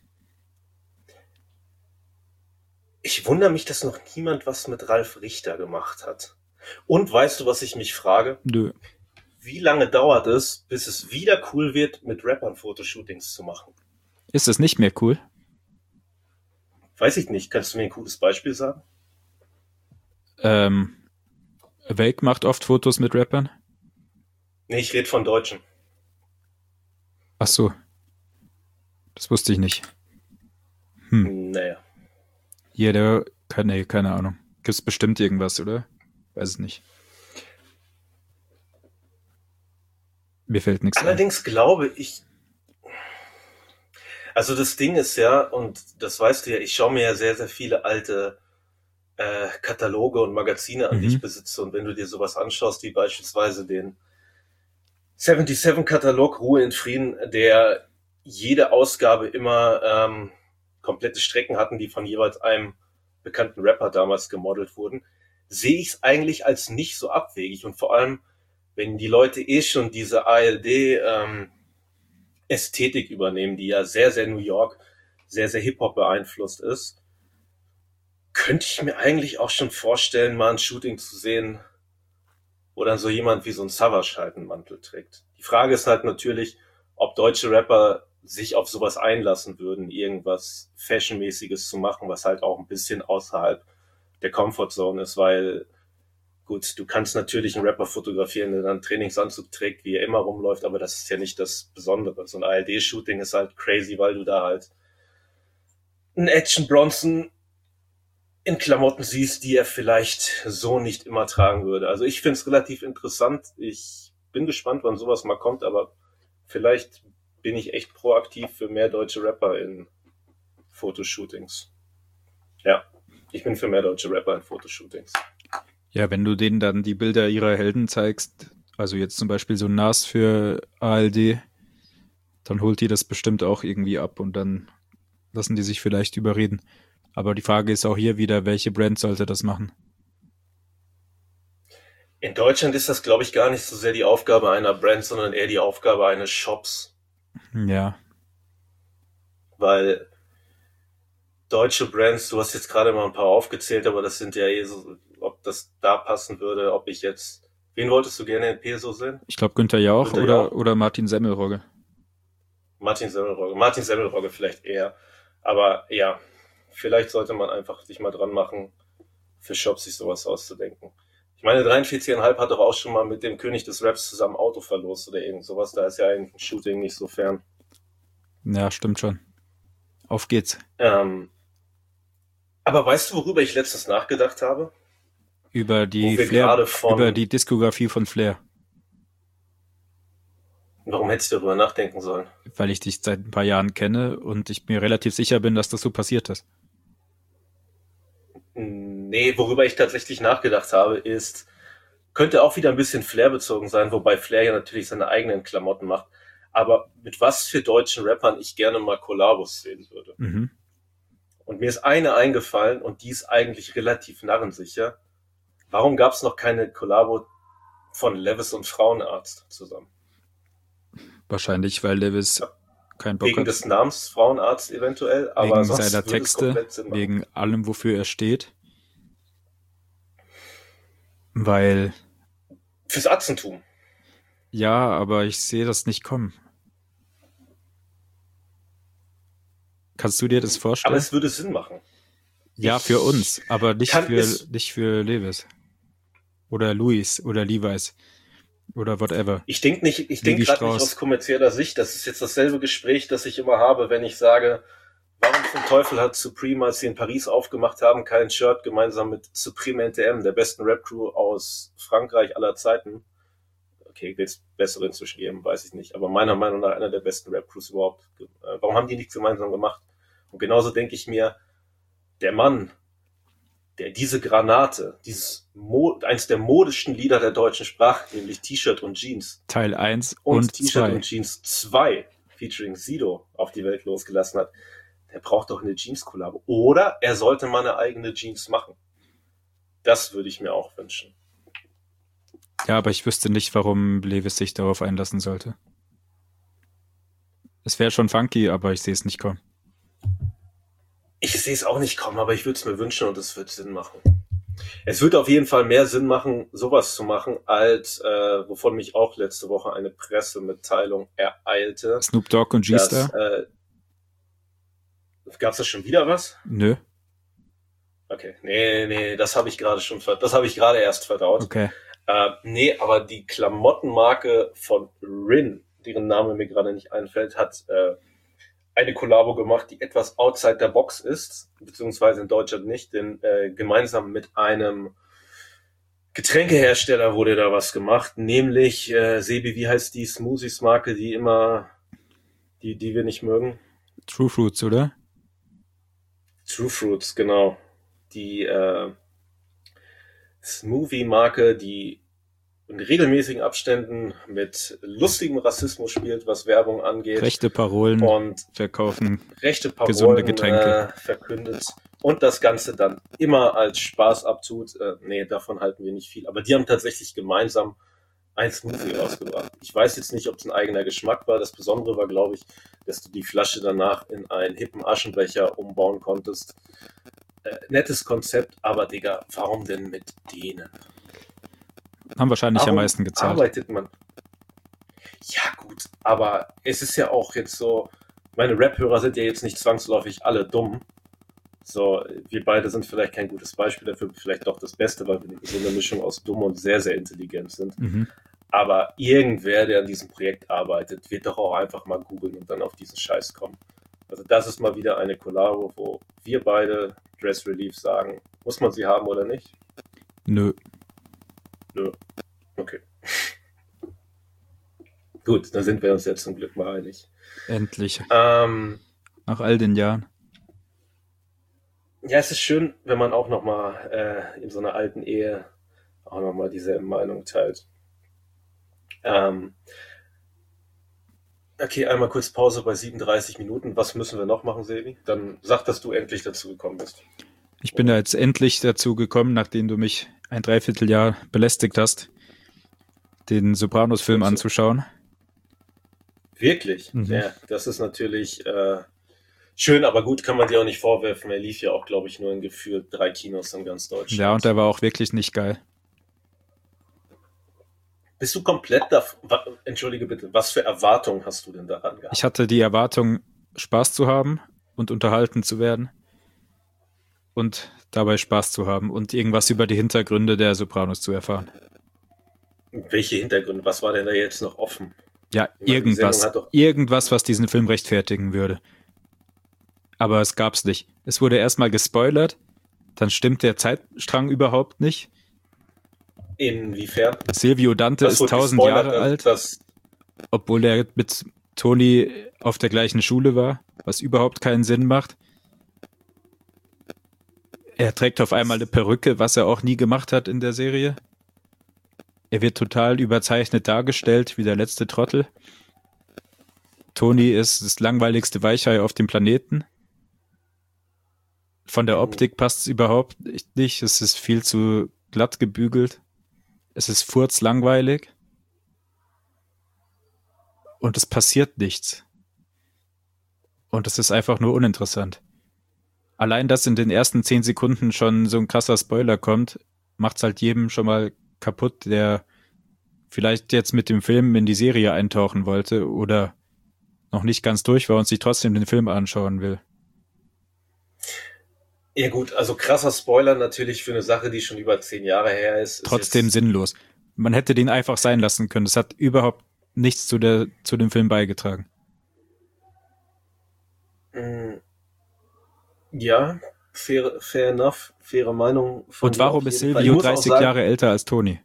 B: Ich wundere mich, dass noch niemand was mit Ralf Richter gemacht hat. Und weißt du, was ich mich frage?
C: Nö.
B: Wie lange dauert es, bis es wieder cool wird, mit Rappern Fotoshootings zu machen?
C: Ist es nicht mehr cool?
B: Weiß ich nicht. Kannst du mir ein cooles Beispiel sagen?
C: Ähm, Wake macht oft Fotos mit Rappern.
B: Nee, ich rede von Deutschen.
C: Ach so. Das wusste ich nicht. Hm.
B: Naja.
C: Hier, der, keine, keine Ahnung. Gibt's bestimmt irgendwas, oder? Weiß es nicht. Mir fällt nichts ein.
B: Allerdings glaube ich, also das Ding ist ja, und das weißt du ja, ich schaue mir ja sehr, sehr viele alte äh, Kataloge und Magazine an, die
C: Mhm.
B: ich besitze. Und wenn du dir sowas anschaust, wie beispielsweise den siebenundsiebzig-Katalog Ruhe in Frieden, der jede Ausgabe immer ähm, komplette Strecken hatten, die von jeweils einem bekannten Rapper damals gemodelt wurden, sehe ich es eigentlich als nicht so abwegig. Und vor allem, wenn die Leute eh schon diese A L D ähm, Ästhetik übernehmen, die ja sehr, sehr New York, sehr, sehr Hip-Hop beeinflusst ist, könnte ich mir eigentlich auch schon vorstellen, mal ein Shooting zu sehen, wo dann so jemand wie so ein Savage halt einen Mantel trägt. Die Frage ist halt natürlich, ob deutsche Rapper sich auf sowas einlassen würden, irgendwas Fashionmäßiges zu machen, was halt auch ein bisschen außerhalb der Comfortzone ist, weil gut, du kannst natürlich einen Rapper fotografieren, der dann einen Trainingsanzug trägt, wie er immer rumläuft, aber das ist ja nicht das Besondere. So ein A L D-Shooting ist halt crazy, weil du da halt einen Action Bronson in Klamotten siehst, die er vielleicht so nicht immer tragen würde. Also ich finde es relativ interessant. Ich bin gespannt, wann sowas mal kommt, aber vielleicht bin ich echt proaktiv für mehr deutsche Rapper in Fotoshootings. Ja, ich bin für mehr deutsche Rapper in Fotoshootings.
C: Ja, wenn du denen dann die Bilder ihrer Helden zeigst, also jetzt zum Beispiel so Nas für A L D, dann holt die das bestimmt auch irgendwie ab und dann lassen die sich vielleicht überreden. Aber die Frage ist auch hier wieder, welche Brand sollte das machen?
B: In Deutschland ist das, glaube ich, gar nicht so sehr die Aufgabe einer Brand, sondern eher die Aufgabe eines Shops,
C: Ja,
B: weil deutsche Brands, du hast jetzt gerade mal ein paar aufgezählt, aber das sind ja eh so, ob das da passen würde, ob ich jetzt, wen wolltest du gerne in Peso sehen?
C: ich glaube Günther Jauch
B: Günther
C: oder,
B: Jauch.
C: oder Martin Semmelrogge.
B: Martin Semmelrogge. Martin Semmelrogge vielleicht eher. Aber ja, vielleicht sollte man einfach sich mal dran machen, für Shops sich sowas auszudenken. Ich meine, dreiundvierzig Komma fünf hat doch auch schon mal mit dem König des Raps zusammen Auto verlost oder irgend sowas. Da ist ja eigentlich ein Shooting nicht so fern.
C: Ja, stimmt schon. Auf geht's.
B: Ähm, aber weißt du, worüber ich letztens nachgedacht habe?
C: Über die
B: Wo wir
C: Flair,
B: gerade von-
C: über die Diskografie von Flair.
B: Warum hätte ich darüber nachdenken sollen?
C: Weil ich dich seit ein paar Jahren kenne und ich mir relativ sicher bin, dass das so passiert ist.
B: Nee, worüber ich tatsächlich nachgedacht habe, ist, könnte auch wieder ein bisschen Flair bezogen sein, wobei Flair ja natürlich seine eigenen Klamotten macht. Aber mit was für deutschen Rappern ich gerne mal Kollabos sehen würde.
C: Mhm.
B: Und mir ist eine eingefallen und die ist eigentlich relativ narrensicher. Warum gab es noch keine Kollabo von Levis und Frauenarzt zusammen?
C: Wahrscheinlich, weil Lewis
B: Ja.
C: keinen Bock
B: Wegen
C: hat.
B: des Namens Frauenarzt eventuell, aber
C: Wegen
B: sonst
C: seiner
B: würde es
C: Texte,
B: komplett Sinn machen.
C: wegen allem, wofür er steht. Weil,
B: Fürs Atzentum.
C: ja, aber ich sehe das nicht kommen. Kannst du dir das
B: Aber
C: vorstellen?
B: es würde Sinn machen.
C: Ja, für uns, aber nicht
B: kann
C: für,
B: es-
C: nicht für Lewis. Oder Luis oder Levi's. Oder whatever.
B: Ich denke nicht, ich denke
C: Levi
B: gerade nicht
C: Strauss.
B: aus kommerzieller Sicht. Das ist jetzt dasselbe Gespräch, das ich immer habe, wenn ich sage, warum zum Teufel hat Supreme, als sie in Paris aufgemacht haben, kein Shirt gemeinsam mit Supreme N T M, der besten Rap-Crew aus Frankreich aller Zeiten? Okay, wird es bessere inzwischen geben, weiß ich nicht. Aber meiner Meinung nach einer der besten Rap-Crews überhaupt. Äh, Warum haben die nichts gemeinsam gemacht? Und genauso denke ich mir, der Mann, der diese Granate, dieses Mo- eins der modischsten Lieder der deutschen Sprache, nämlich T-Shirt und Jeans
C: Teil eins
B: und,
C: und
B: T-Shirt
C: zwei.
B: und Jeans zwei featuring Sido auf die Welt losgelassen hat, der braucht doch eine Jeans-Kollabo. Oder er sollte mal eine eigene Jeans machen. Das würde ich mir auch wünschen.
C: Ja, aber ich wüsste nicht, warum Levis sich darauf einlassen sollte. Es wäre schon funky, aber ich sehe es nicht kommen.
B: Ich sehe es auch nicht kommen, aber ich würde es mir wünschen und es wird Sinn machen. Es wird auf jeden Fall mehr Sinn machen, sowas zu machen, als äh, wovon mich auch letzte Woche eine Pressemitteilung ereilte.
C: Snoop Dogg und
B: dass,
C: G-Star?
B: Äh, Gab es da schon wieder was?
C: Nö.
B: Okay, nee, nee, das habe ich gerade schon, ver- das habe ich gerade erst verdaut.
C: Okay.
B: Äh, nee, aber die Klamottenmarke von Rin, deren Name mir gerade nicht einfällt, hat äh, eine Kollabo gemacht, die etwas outside der Box ist, beziehungsweise in Deutschland nicht, denn äh, gemeinsam mit einem Getränkehersteller wurde da was gemacht, nämlich, äh, Sebi, wie heißt die Smoothies-Marke, die immer, die, die wir nicht mögen?
C: True Fruits, oder?
B: True Fruits, genau. Die äh, Smoothie-Marke, die in regelmäßigen Abständen mit lustigem Rassismus spielt, was Werbung angeht.
C: Rechte Parolen
B: Und
C: verkaufen.
B: rechte Parolen
C: Gesunde Getränke.
B: Äh, verkündet und das Ganze dann immer als Spaß abtut. Äh, nee, davon halten wir nicht viel. Aber die haben tatsächlich gemeinsam ein Smoothie rausgebracht. Ich weiß jetzt nicht, ob es ein eigener Geschmack war. Das Besondere war, glaube ich, dass du die Flasche danach in einen hippen Aschenbecher umbauen konntest. Äh, nettes Konzept, aber Digga, warum denn mit denen?
C: Haben wahrscheinlich
B: Warum
C: am meisten gezahlt.
B: arbeitet man? Ja gut, aber es ist ja auch jetzt so, meine Rap-Hörer sind ja jetzt nicht zwangsläufig alle dumm. So, wir beide sind vielleicht kein gutes Beispiel dafür, vielleicht doch das Beste, weil wir so eine Mischung aus dumm und sehr, sehr intelligent sind.
C: Mhm.
B: Aber irgendwer, der an diesem Projekt arbeitet, wird doch auch einfach mal googeln und dann auf diesen Scheiß kommen. Also das ist mal wieder eine Collabo, wo wir beide Dress Relief sagen, muss man sie haben oder nicht?
C: Nö.
B: Nö. Okay. Gut, dann sind wir uns jetzt zum Glück mal einig.
C: Endlich.
B: Ähm,
C: Nach all den Jahren.
B: ja, es ist schön, wenn man auch nochmal äh, in so einer alten Ehe auch nochmal dieselben Meinungen teilt. Ähm, okay, einmal kurz Pause bei siebenunddreißig Minuten. Was müssen wir noch machen, Sebi? Dann sag, dass du endlich dazu gekommen bist.
C: Ich bin da jetzt endlich dazu gekommen, nachdem du mich ein Dreivierteljahr belästigt hast, den Sopranos-Film
B: Gut so.
C: anzuschauen.
B: Wirklich?
C: Mhm.
B: Ja, das ist natürlich äh, schön, aber gut, kann man dir auch nicht vorwerfen. Er lief ja auch, glaube ich, nur in gefühlt drei Kinos in ganz Deutschland.
C: Ja, und der war auch wirklich nicht geil.
B: Bist du komplett da... wa- Entschuldige bitte, was für Erwartungen hast du denn daran gehabt?
C: Ich hatte die Erwartung, Spaß zu haben und unterhalten zu werden und dabei Spaß zu haben und irgendwas über die Hintergründe der Sopranos zu erfahren.
B: Welche Hintergründe? Was war denn da jetzt noch offen?
C: Ja,
B: Ich meine, die
C: irgendwas.
B: Sendung hat doch-
C: Irgendwas, was diesen Film rechtfertigen würde. Aber es gab's nicht. Es wurde erstmal gespoilert, dann stimmt der Zeitstrang überhaupt nicht.
B: Inwiefern?
C: Silvio Dante
B: Das
C: ist
B: wurde
C: tausend
B: gespoilert,
C: Jahre alt,
B: dass-
C: obwohl er mit Toni auf der gleichen Schule war, was überhaupt keinen Sinn macht. Er trägt auf einmal eine Perücke, was er auch nie gemacht hat in der Serie. Er wird total überzeichnet dargestellt, wie der letzte Trottel. Toni ist das langweiligste Weichei auf dem Planeten. Von der Optik passt es überhaupt nicht. Es ist viel zu glatt gebügelt. Es ist furzlangweilig. Und es passiert nichts. Und es ist einfach nur uninteressant. Allein, dass in den ersten zehn Sekunden schon so ein krasser Spoiler kommt, macht's halt jedem schon mal kaputt, der vielleicht jetzt mit dem Film in die Serie eintauchen wollte oder noch nicht ganz durch war und sich trotzdem den Film anschauen will.
B: Ja gut, also krasser Spoiler natürlich für eine Sache, die schon über zehn Jahre her ist. ist
C: Trotzdem
B: jetzt,
C: sinnlos. Man hätte den einfach sein lassen können. Das hat überhaupt nichts zu, der, zu dem Film beigetragen.
B: Ja, fair, fair enough, faire Meinung. Von
C: Und
B: dir
C: warum
B: auf
C: ist
B: jeden Fall. Ich
C: Silvio
B: muss auch
C: dreißig
B: sagen-
C: Jahre älter als Tony?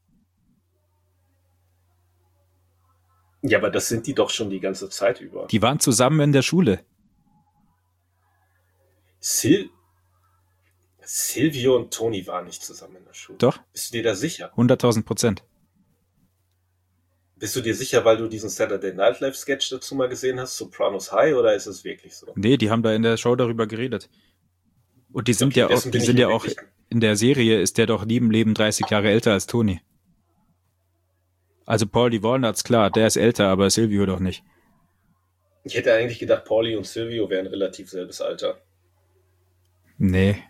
B: Ja, aber das sind die doch schon die ganze Zeit über.
C: Die waren zusammen in der Schule.
B: Sil Silvio und Tony waren nicht zusammen in der Schule.
C: Doch,
B: Bist du dir da sicher?
C: hunderttausend Prozent.
B: Bist du dir sicher, weil du diesen Saturday Night Live Sketch dazu mal gesehen hast, Sopranos High, oder ist es wirklich so?
C: Nee, die haben da in der Show darüber geredet. Und die sind
B: Okay,
C: ja auch,
B: dessen
C: die
B: bin
C: sind
B: ich
C: ja
B: mir
C: auch,
B: wirklich-
C: in der Serie ist der doch neben Leben dreißig Jahre älter als Tony. Also Paulie Walnuts, klar, der ist älter, aber Silvio doch nicht.
B: Ich hätte eigentlich gedacht, Paulie und Silvio wären relativ selbes Alter.
C: Nee,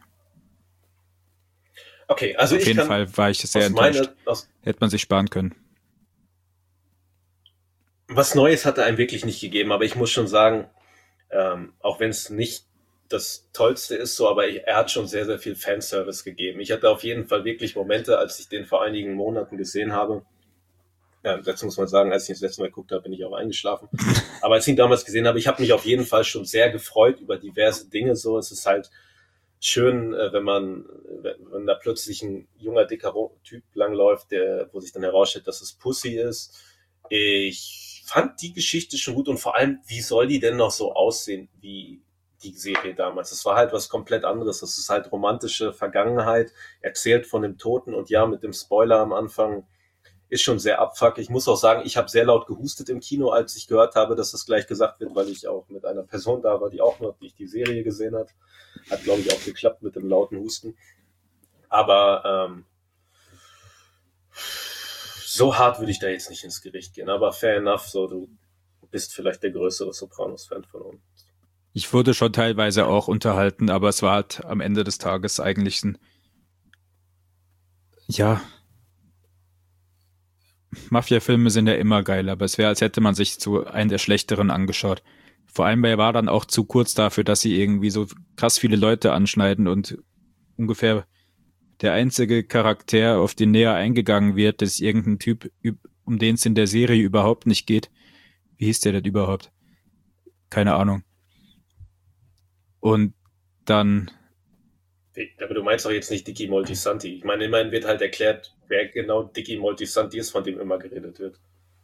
B: Okay, also
C: auf
B: ich
C: jeden
B: kann
C: Fall war ich sehr
B: aus
C: enttäuscht.
B: meiner, aus,
C: Hätte man sich sparen können.
B: was Neues hat er einem wirklich nicht gegeben, aber ich muss schon sagen, ähm, auch wenn es nicht das Tollste ist, so, aber ich, er hat schon sehr, sehr viel Fanservice gegeben. Ich hatte auf jeden Fall wirklich Momente, als ich den vor einigen Monaten gesehen habe. Ja, dazu muss man sagen, als ich ihn das letzte Mal geguckt habe, bin ich auch eingeschlafen. Aber als ich ihn damals gesehen habe, ich habe mich auf jeden Fall schon sehr gefreut über diverse Dinge. So, es ist halt schön, äh, wenn man, wenn, wenn da plötzlich ein junger, dicker Typ langläuft, der, wo sich dann herausstellt, dass es Pussy ist. Ich fand die Geschichte schon gut und vor allem, wie soll die denn noch so aussehen wie die Serie damals? Das war halt was komplett anderes. Das ist halt romantische Vergangenheit, erzählt von dem Toten und ja, mit dem Spoiler am Anfang ist schon sehr abfuck. Ich muss auch sagen, ich habe sehr laut gehustet im Kino, als ich gehört habe, dass das gleich gesagt wird, weil ich auch mit einer Person da war, die auch noch nicht die Serie gesehen hat. Hat, glaube ich, auch geklappt mit dem lauten Husten. Aber ähm, so hart würde ich da jetzt nicht ins Gericht gehen. Aber fair enough, so du bist vielleicht der größere Sopranos-Fan von uns.
C: Ich wurde schon teilweise auch unterhalten, aber es war halt am Ende des Tages eigentlich ein, ja, Mafia-Filme sind ja immer geil, aber es wäre, als hätte man sich zu einem der schlechteren angeschaut. Vor allem, er war dann auch zu kurz dafür, dass sie irgendwie so krass viele Leute anschneiden und ungefähr der einzige Charakter, auf den näher eingegangen wird, ist irgendein Typ, um den es in der Serie überhaupt nicht geht. Wie hieß der denn überhaupt? Keine Ahnung. Und dann...
B: Aber du meinst doch jetzt nicht Dicky Moltisanti. Ich meine, immerhin wird halt erklärt, wer genau Dicky Moltisanti ist, von dem immer geredet wird.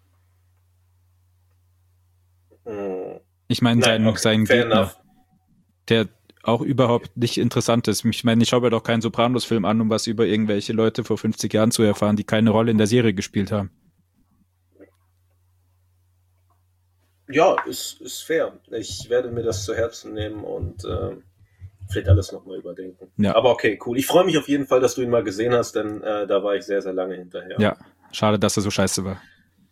B: Hm.
C: Ich meine, seinen,
B: okay,
C: seinen
B: fair
C: Gegner,
B: enough.
C: der auch überhaupt nicht interessant ist. Ich meine, ich schaue mir doch keinen Sopranos-Film an, um was über irgendwelche Leute vor fünfzig Jahren zu erfahren, die keine Rolle in der Serie gespielt haben.
B: Ja, ist, ist fair. Ich werde mir das zu Herzen nehmen und äh, vielleicht alles nochmal überdenken.
C: Ja.
B: Aber okay, cool. Ich freue mich auf jeden Fall, dass du ihn mal gesehen hast, denn äh, da war ich sehr, sehr lange hinterher.
C: Ja, schade, dass er so scheiße war.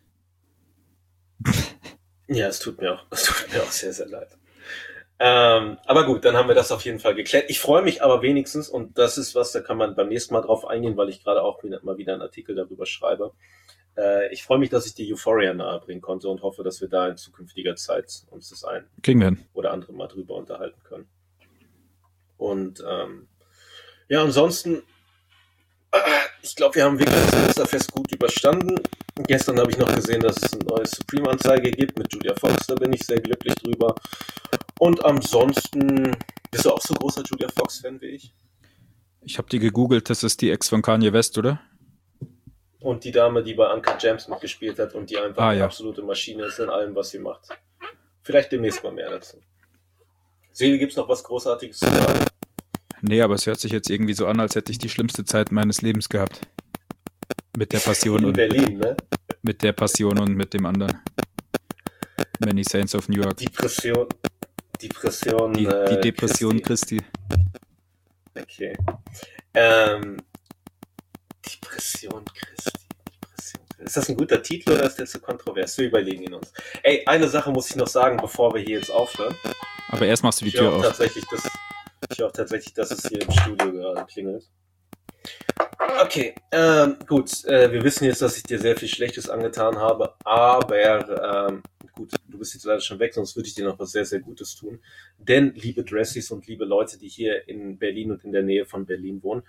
B: Ja, es tut mir auch, es tut mir auch sehr, sehr leid. Ähm, aber gut, dann haben wir das auf jeden Fall geklärt. Ich freue mich aber wenigstens, und das ist was, da kann man beim nächsten Mal drauf eingehen, weil ich gerade auch wieder, mal wieder einen Artikel darüber schreibe. Äh, ich freue mich, dass ich die Euphoria nahebringen konnte und hoffe, dass wir da in zukünftiger Zeit uns das ein
C: Kriegen wir hin.
B: oder andere mal drüber unterhalten können. Und ähm, ja, ansonsten, äh, ich glaube, wir haben wirklich das Silvesterfest gut überstanden. Gestern habe ich noch gesehen, dass es eine neue Supreme-Anzeige gibt mit Julia Fox, da bin ich sehr glücklich drüber. Und ansonsten, bist du auch so großer Julia Fox-Fan wie ich?
C: Ich habe die gegoogelt, das ist die Ex von Kanye West, oder?
B: Und die Dame, die bei Uncut Gems mitgespielt hat und die einfach
C: Ah,
B: eine
C: ja.
B: absolute Maschine ist in allem, was sie macht. Vielleicht demnächst mal mehr dazu. Seele, gibt's noch was Großartiges zu sagen?
C: Nee, aber es hört sich jetzt irgendwie so an, als hätte ich die schlimmste Zeit meines Lebens gehabt. Mit der Passion
B: In
C: und
B: Berlin, ne?
C: mit der Passion und mit dem anderen. Many Saints of New York.
B: Depression. Depression.
C: Die,
B: äh,
C: die Depression
B: Christi.
C: Christi.
B: Okay. Ähm, Depression Christi. Depression Christi. Ist das ein guter Titel oder ist der zu kontrovers? Wir überlegen ihn uns. Ey, eine Sache muss ich noch sagen, bevor wir hier jetzt aufhören.
C: Aber erst machst du die
B: Ich höre
C: Tür
B: auch
C: auf.
B: tatsächlich, dass, ich höre auch tatsächlich, dass es hier im Studio gerade klingelt. Okay, ähm, gut. Äh, wir wissen jetzt, dass ich dir sehr viel Schlechtes angetan habe, aber ähm, gut, du bist jetzt leider schon weg, sonst würde ich dir noch was sehr, sehr Gutes tun. Denn, liebe Dressies und liebe Leute, die hier in Berlin und in der Nähe von Berlin wohnen,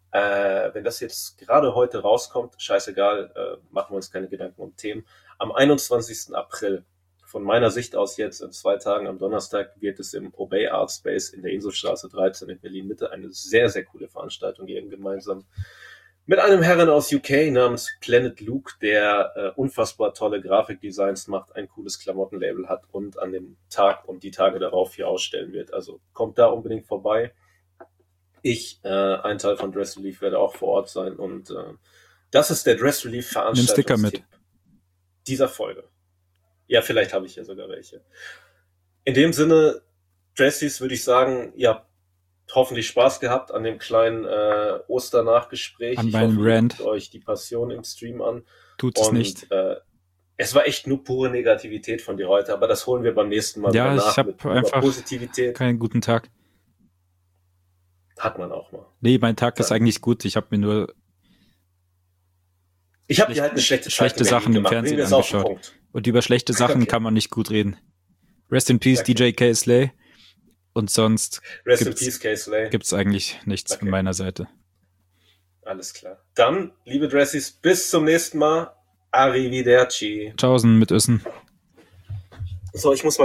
B: Äh, wenn das jetzt gerade heute rauskommt, scheißegal, äh, machen wir uns keine Gedanken um Themen. Am einundzwanzigsten April, von meiner Sicht aus jetzt in zwei Tagen am Donnerstag, wird es im Obey Art Space in der Inselstraße dreizehn in Berlin-Mitte eine sehr, sehr coole Veranstaltung geben, gemeinsam mit einem Herren aus U K namens Planet Luke, der äh, unfassbar tolle Grafikdesigns macht, ein cooles Klamottenlabel hat und an dem Tag und die Tage darauf hier ausstellen wird. Also kommt da unbedingt vorbei. Ich, äh, ein Teil von Dress Relief, werde auch vor Ort sein und äh, das ist der Dress Relief Veranstaltungstipp dieser Folge. Ja, vielleicht habe ich ja sogar welche. In dem Sinne, Dressies, würde ich sagen, ihr habt hoffentlich Spaß gehabt an dem kleinen äh, Osternachgespräch.
C: An
B: ich
C: meinem
B: hoffe, ihr
C: Rant.
B: guckt euch die Passion im Stream an.
C: Tut es
B: und,
C: nicht.
B: Äh, es war echt nur pure Negativität von dir heute, aber das holen wir beim nächsten Mal
C: Ja,
B: nach
C: ich habe
B: mit
C: einfach
B: Positivität.
C: keinen guten Tag.
B: Hat man auch mal.
C: Nee, mein Tag ist
B: Ja.
C: eigentlich gut. Ich habe mir nur
B: Ich habe dir halt eine schlechte,
C: schlechte
B: Zeit
C: Sachen im
B: gemacht.
C: Fernsehen
B: Bringen wir es auf den
C: angeschaut.
B: Punkt.
C: Und über schlechte Sachen
B: Okay.
C: kann man nicht gut reden. Rest in Peace,
B: Okay.
C: D J K. Slay. Und sonst
B: Rest
C: Gibt's-
B: in Peace, K. Slay.
C: gibt's eigentlich nichts
B: Okay.
C: von meiner Seite.
B: Alles klar. Dann, liebe Dressies, bis zum nächsten Mal. Arrivederci.
C: Tschaußen mit Össen.
B: So, ich muss mal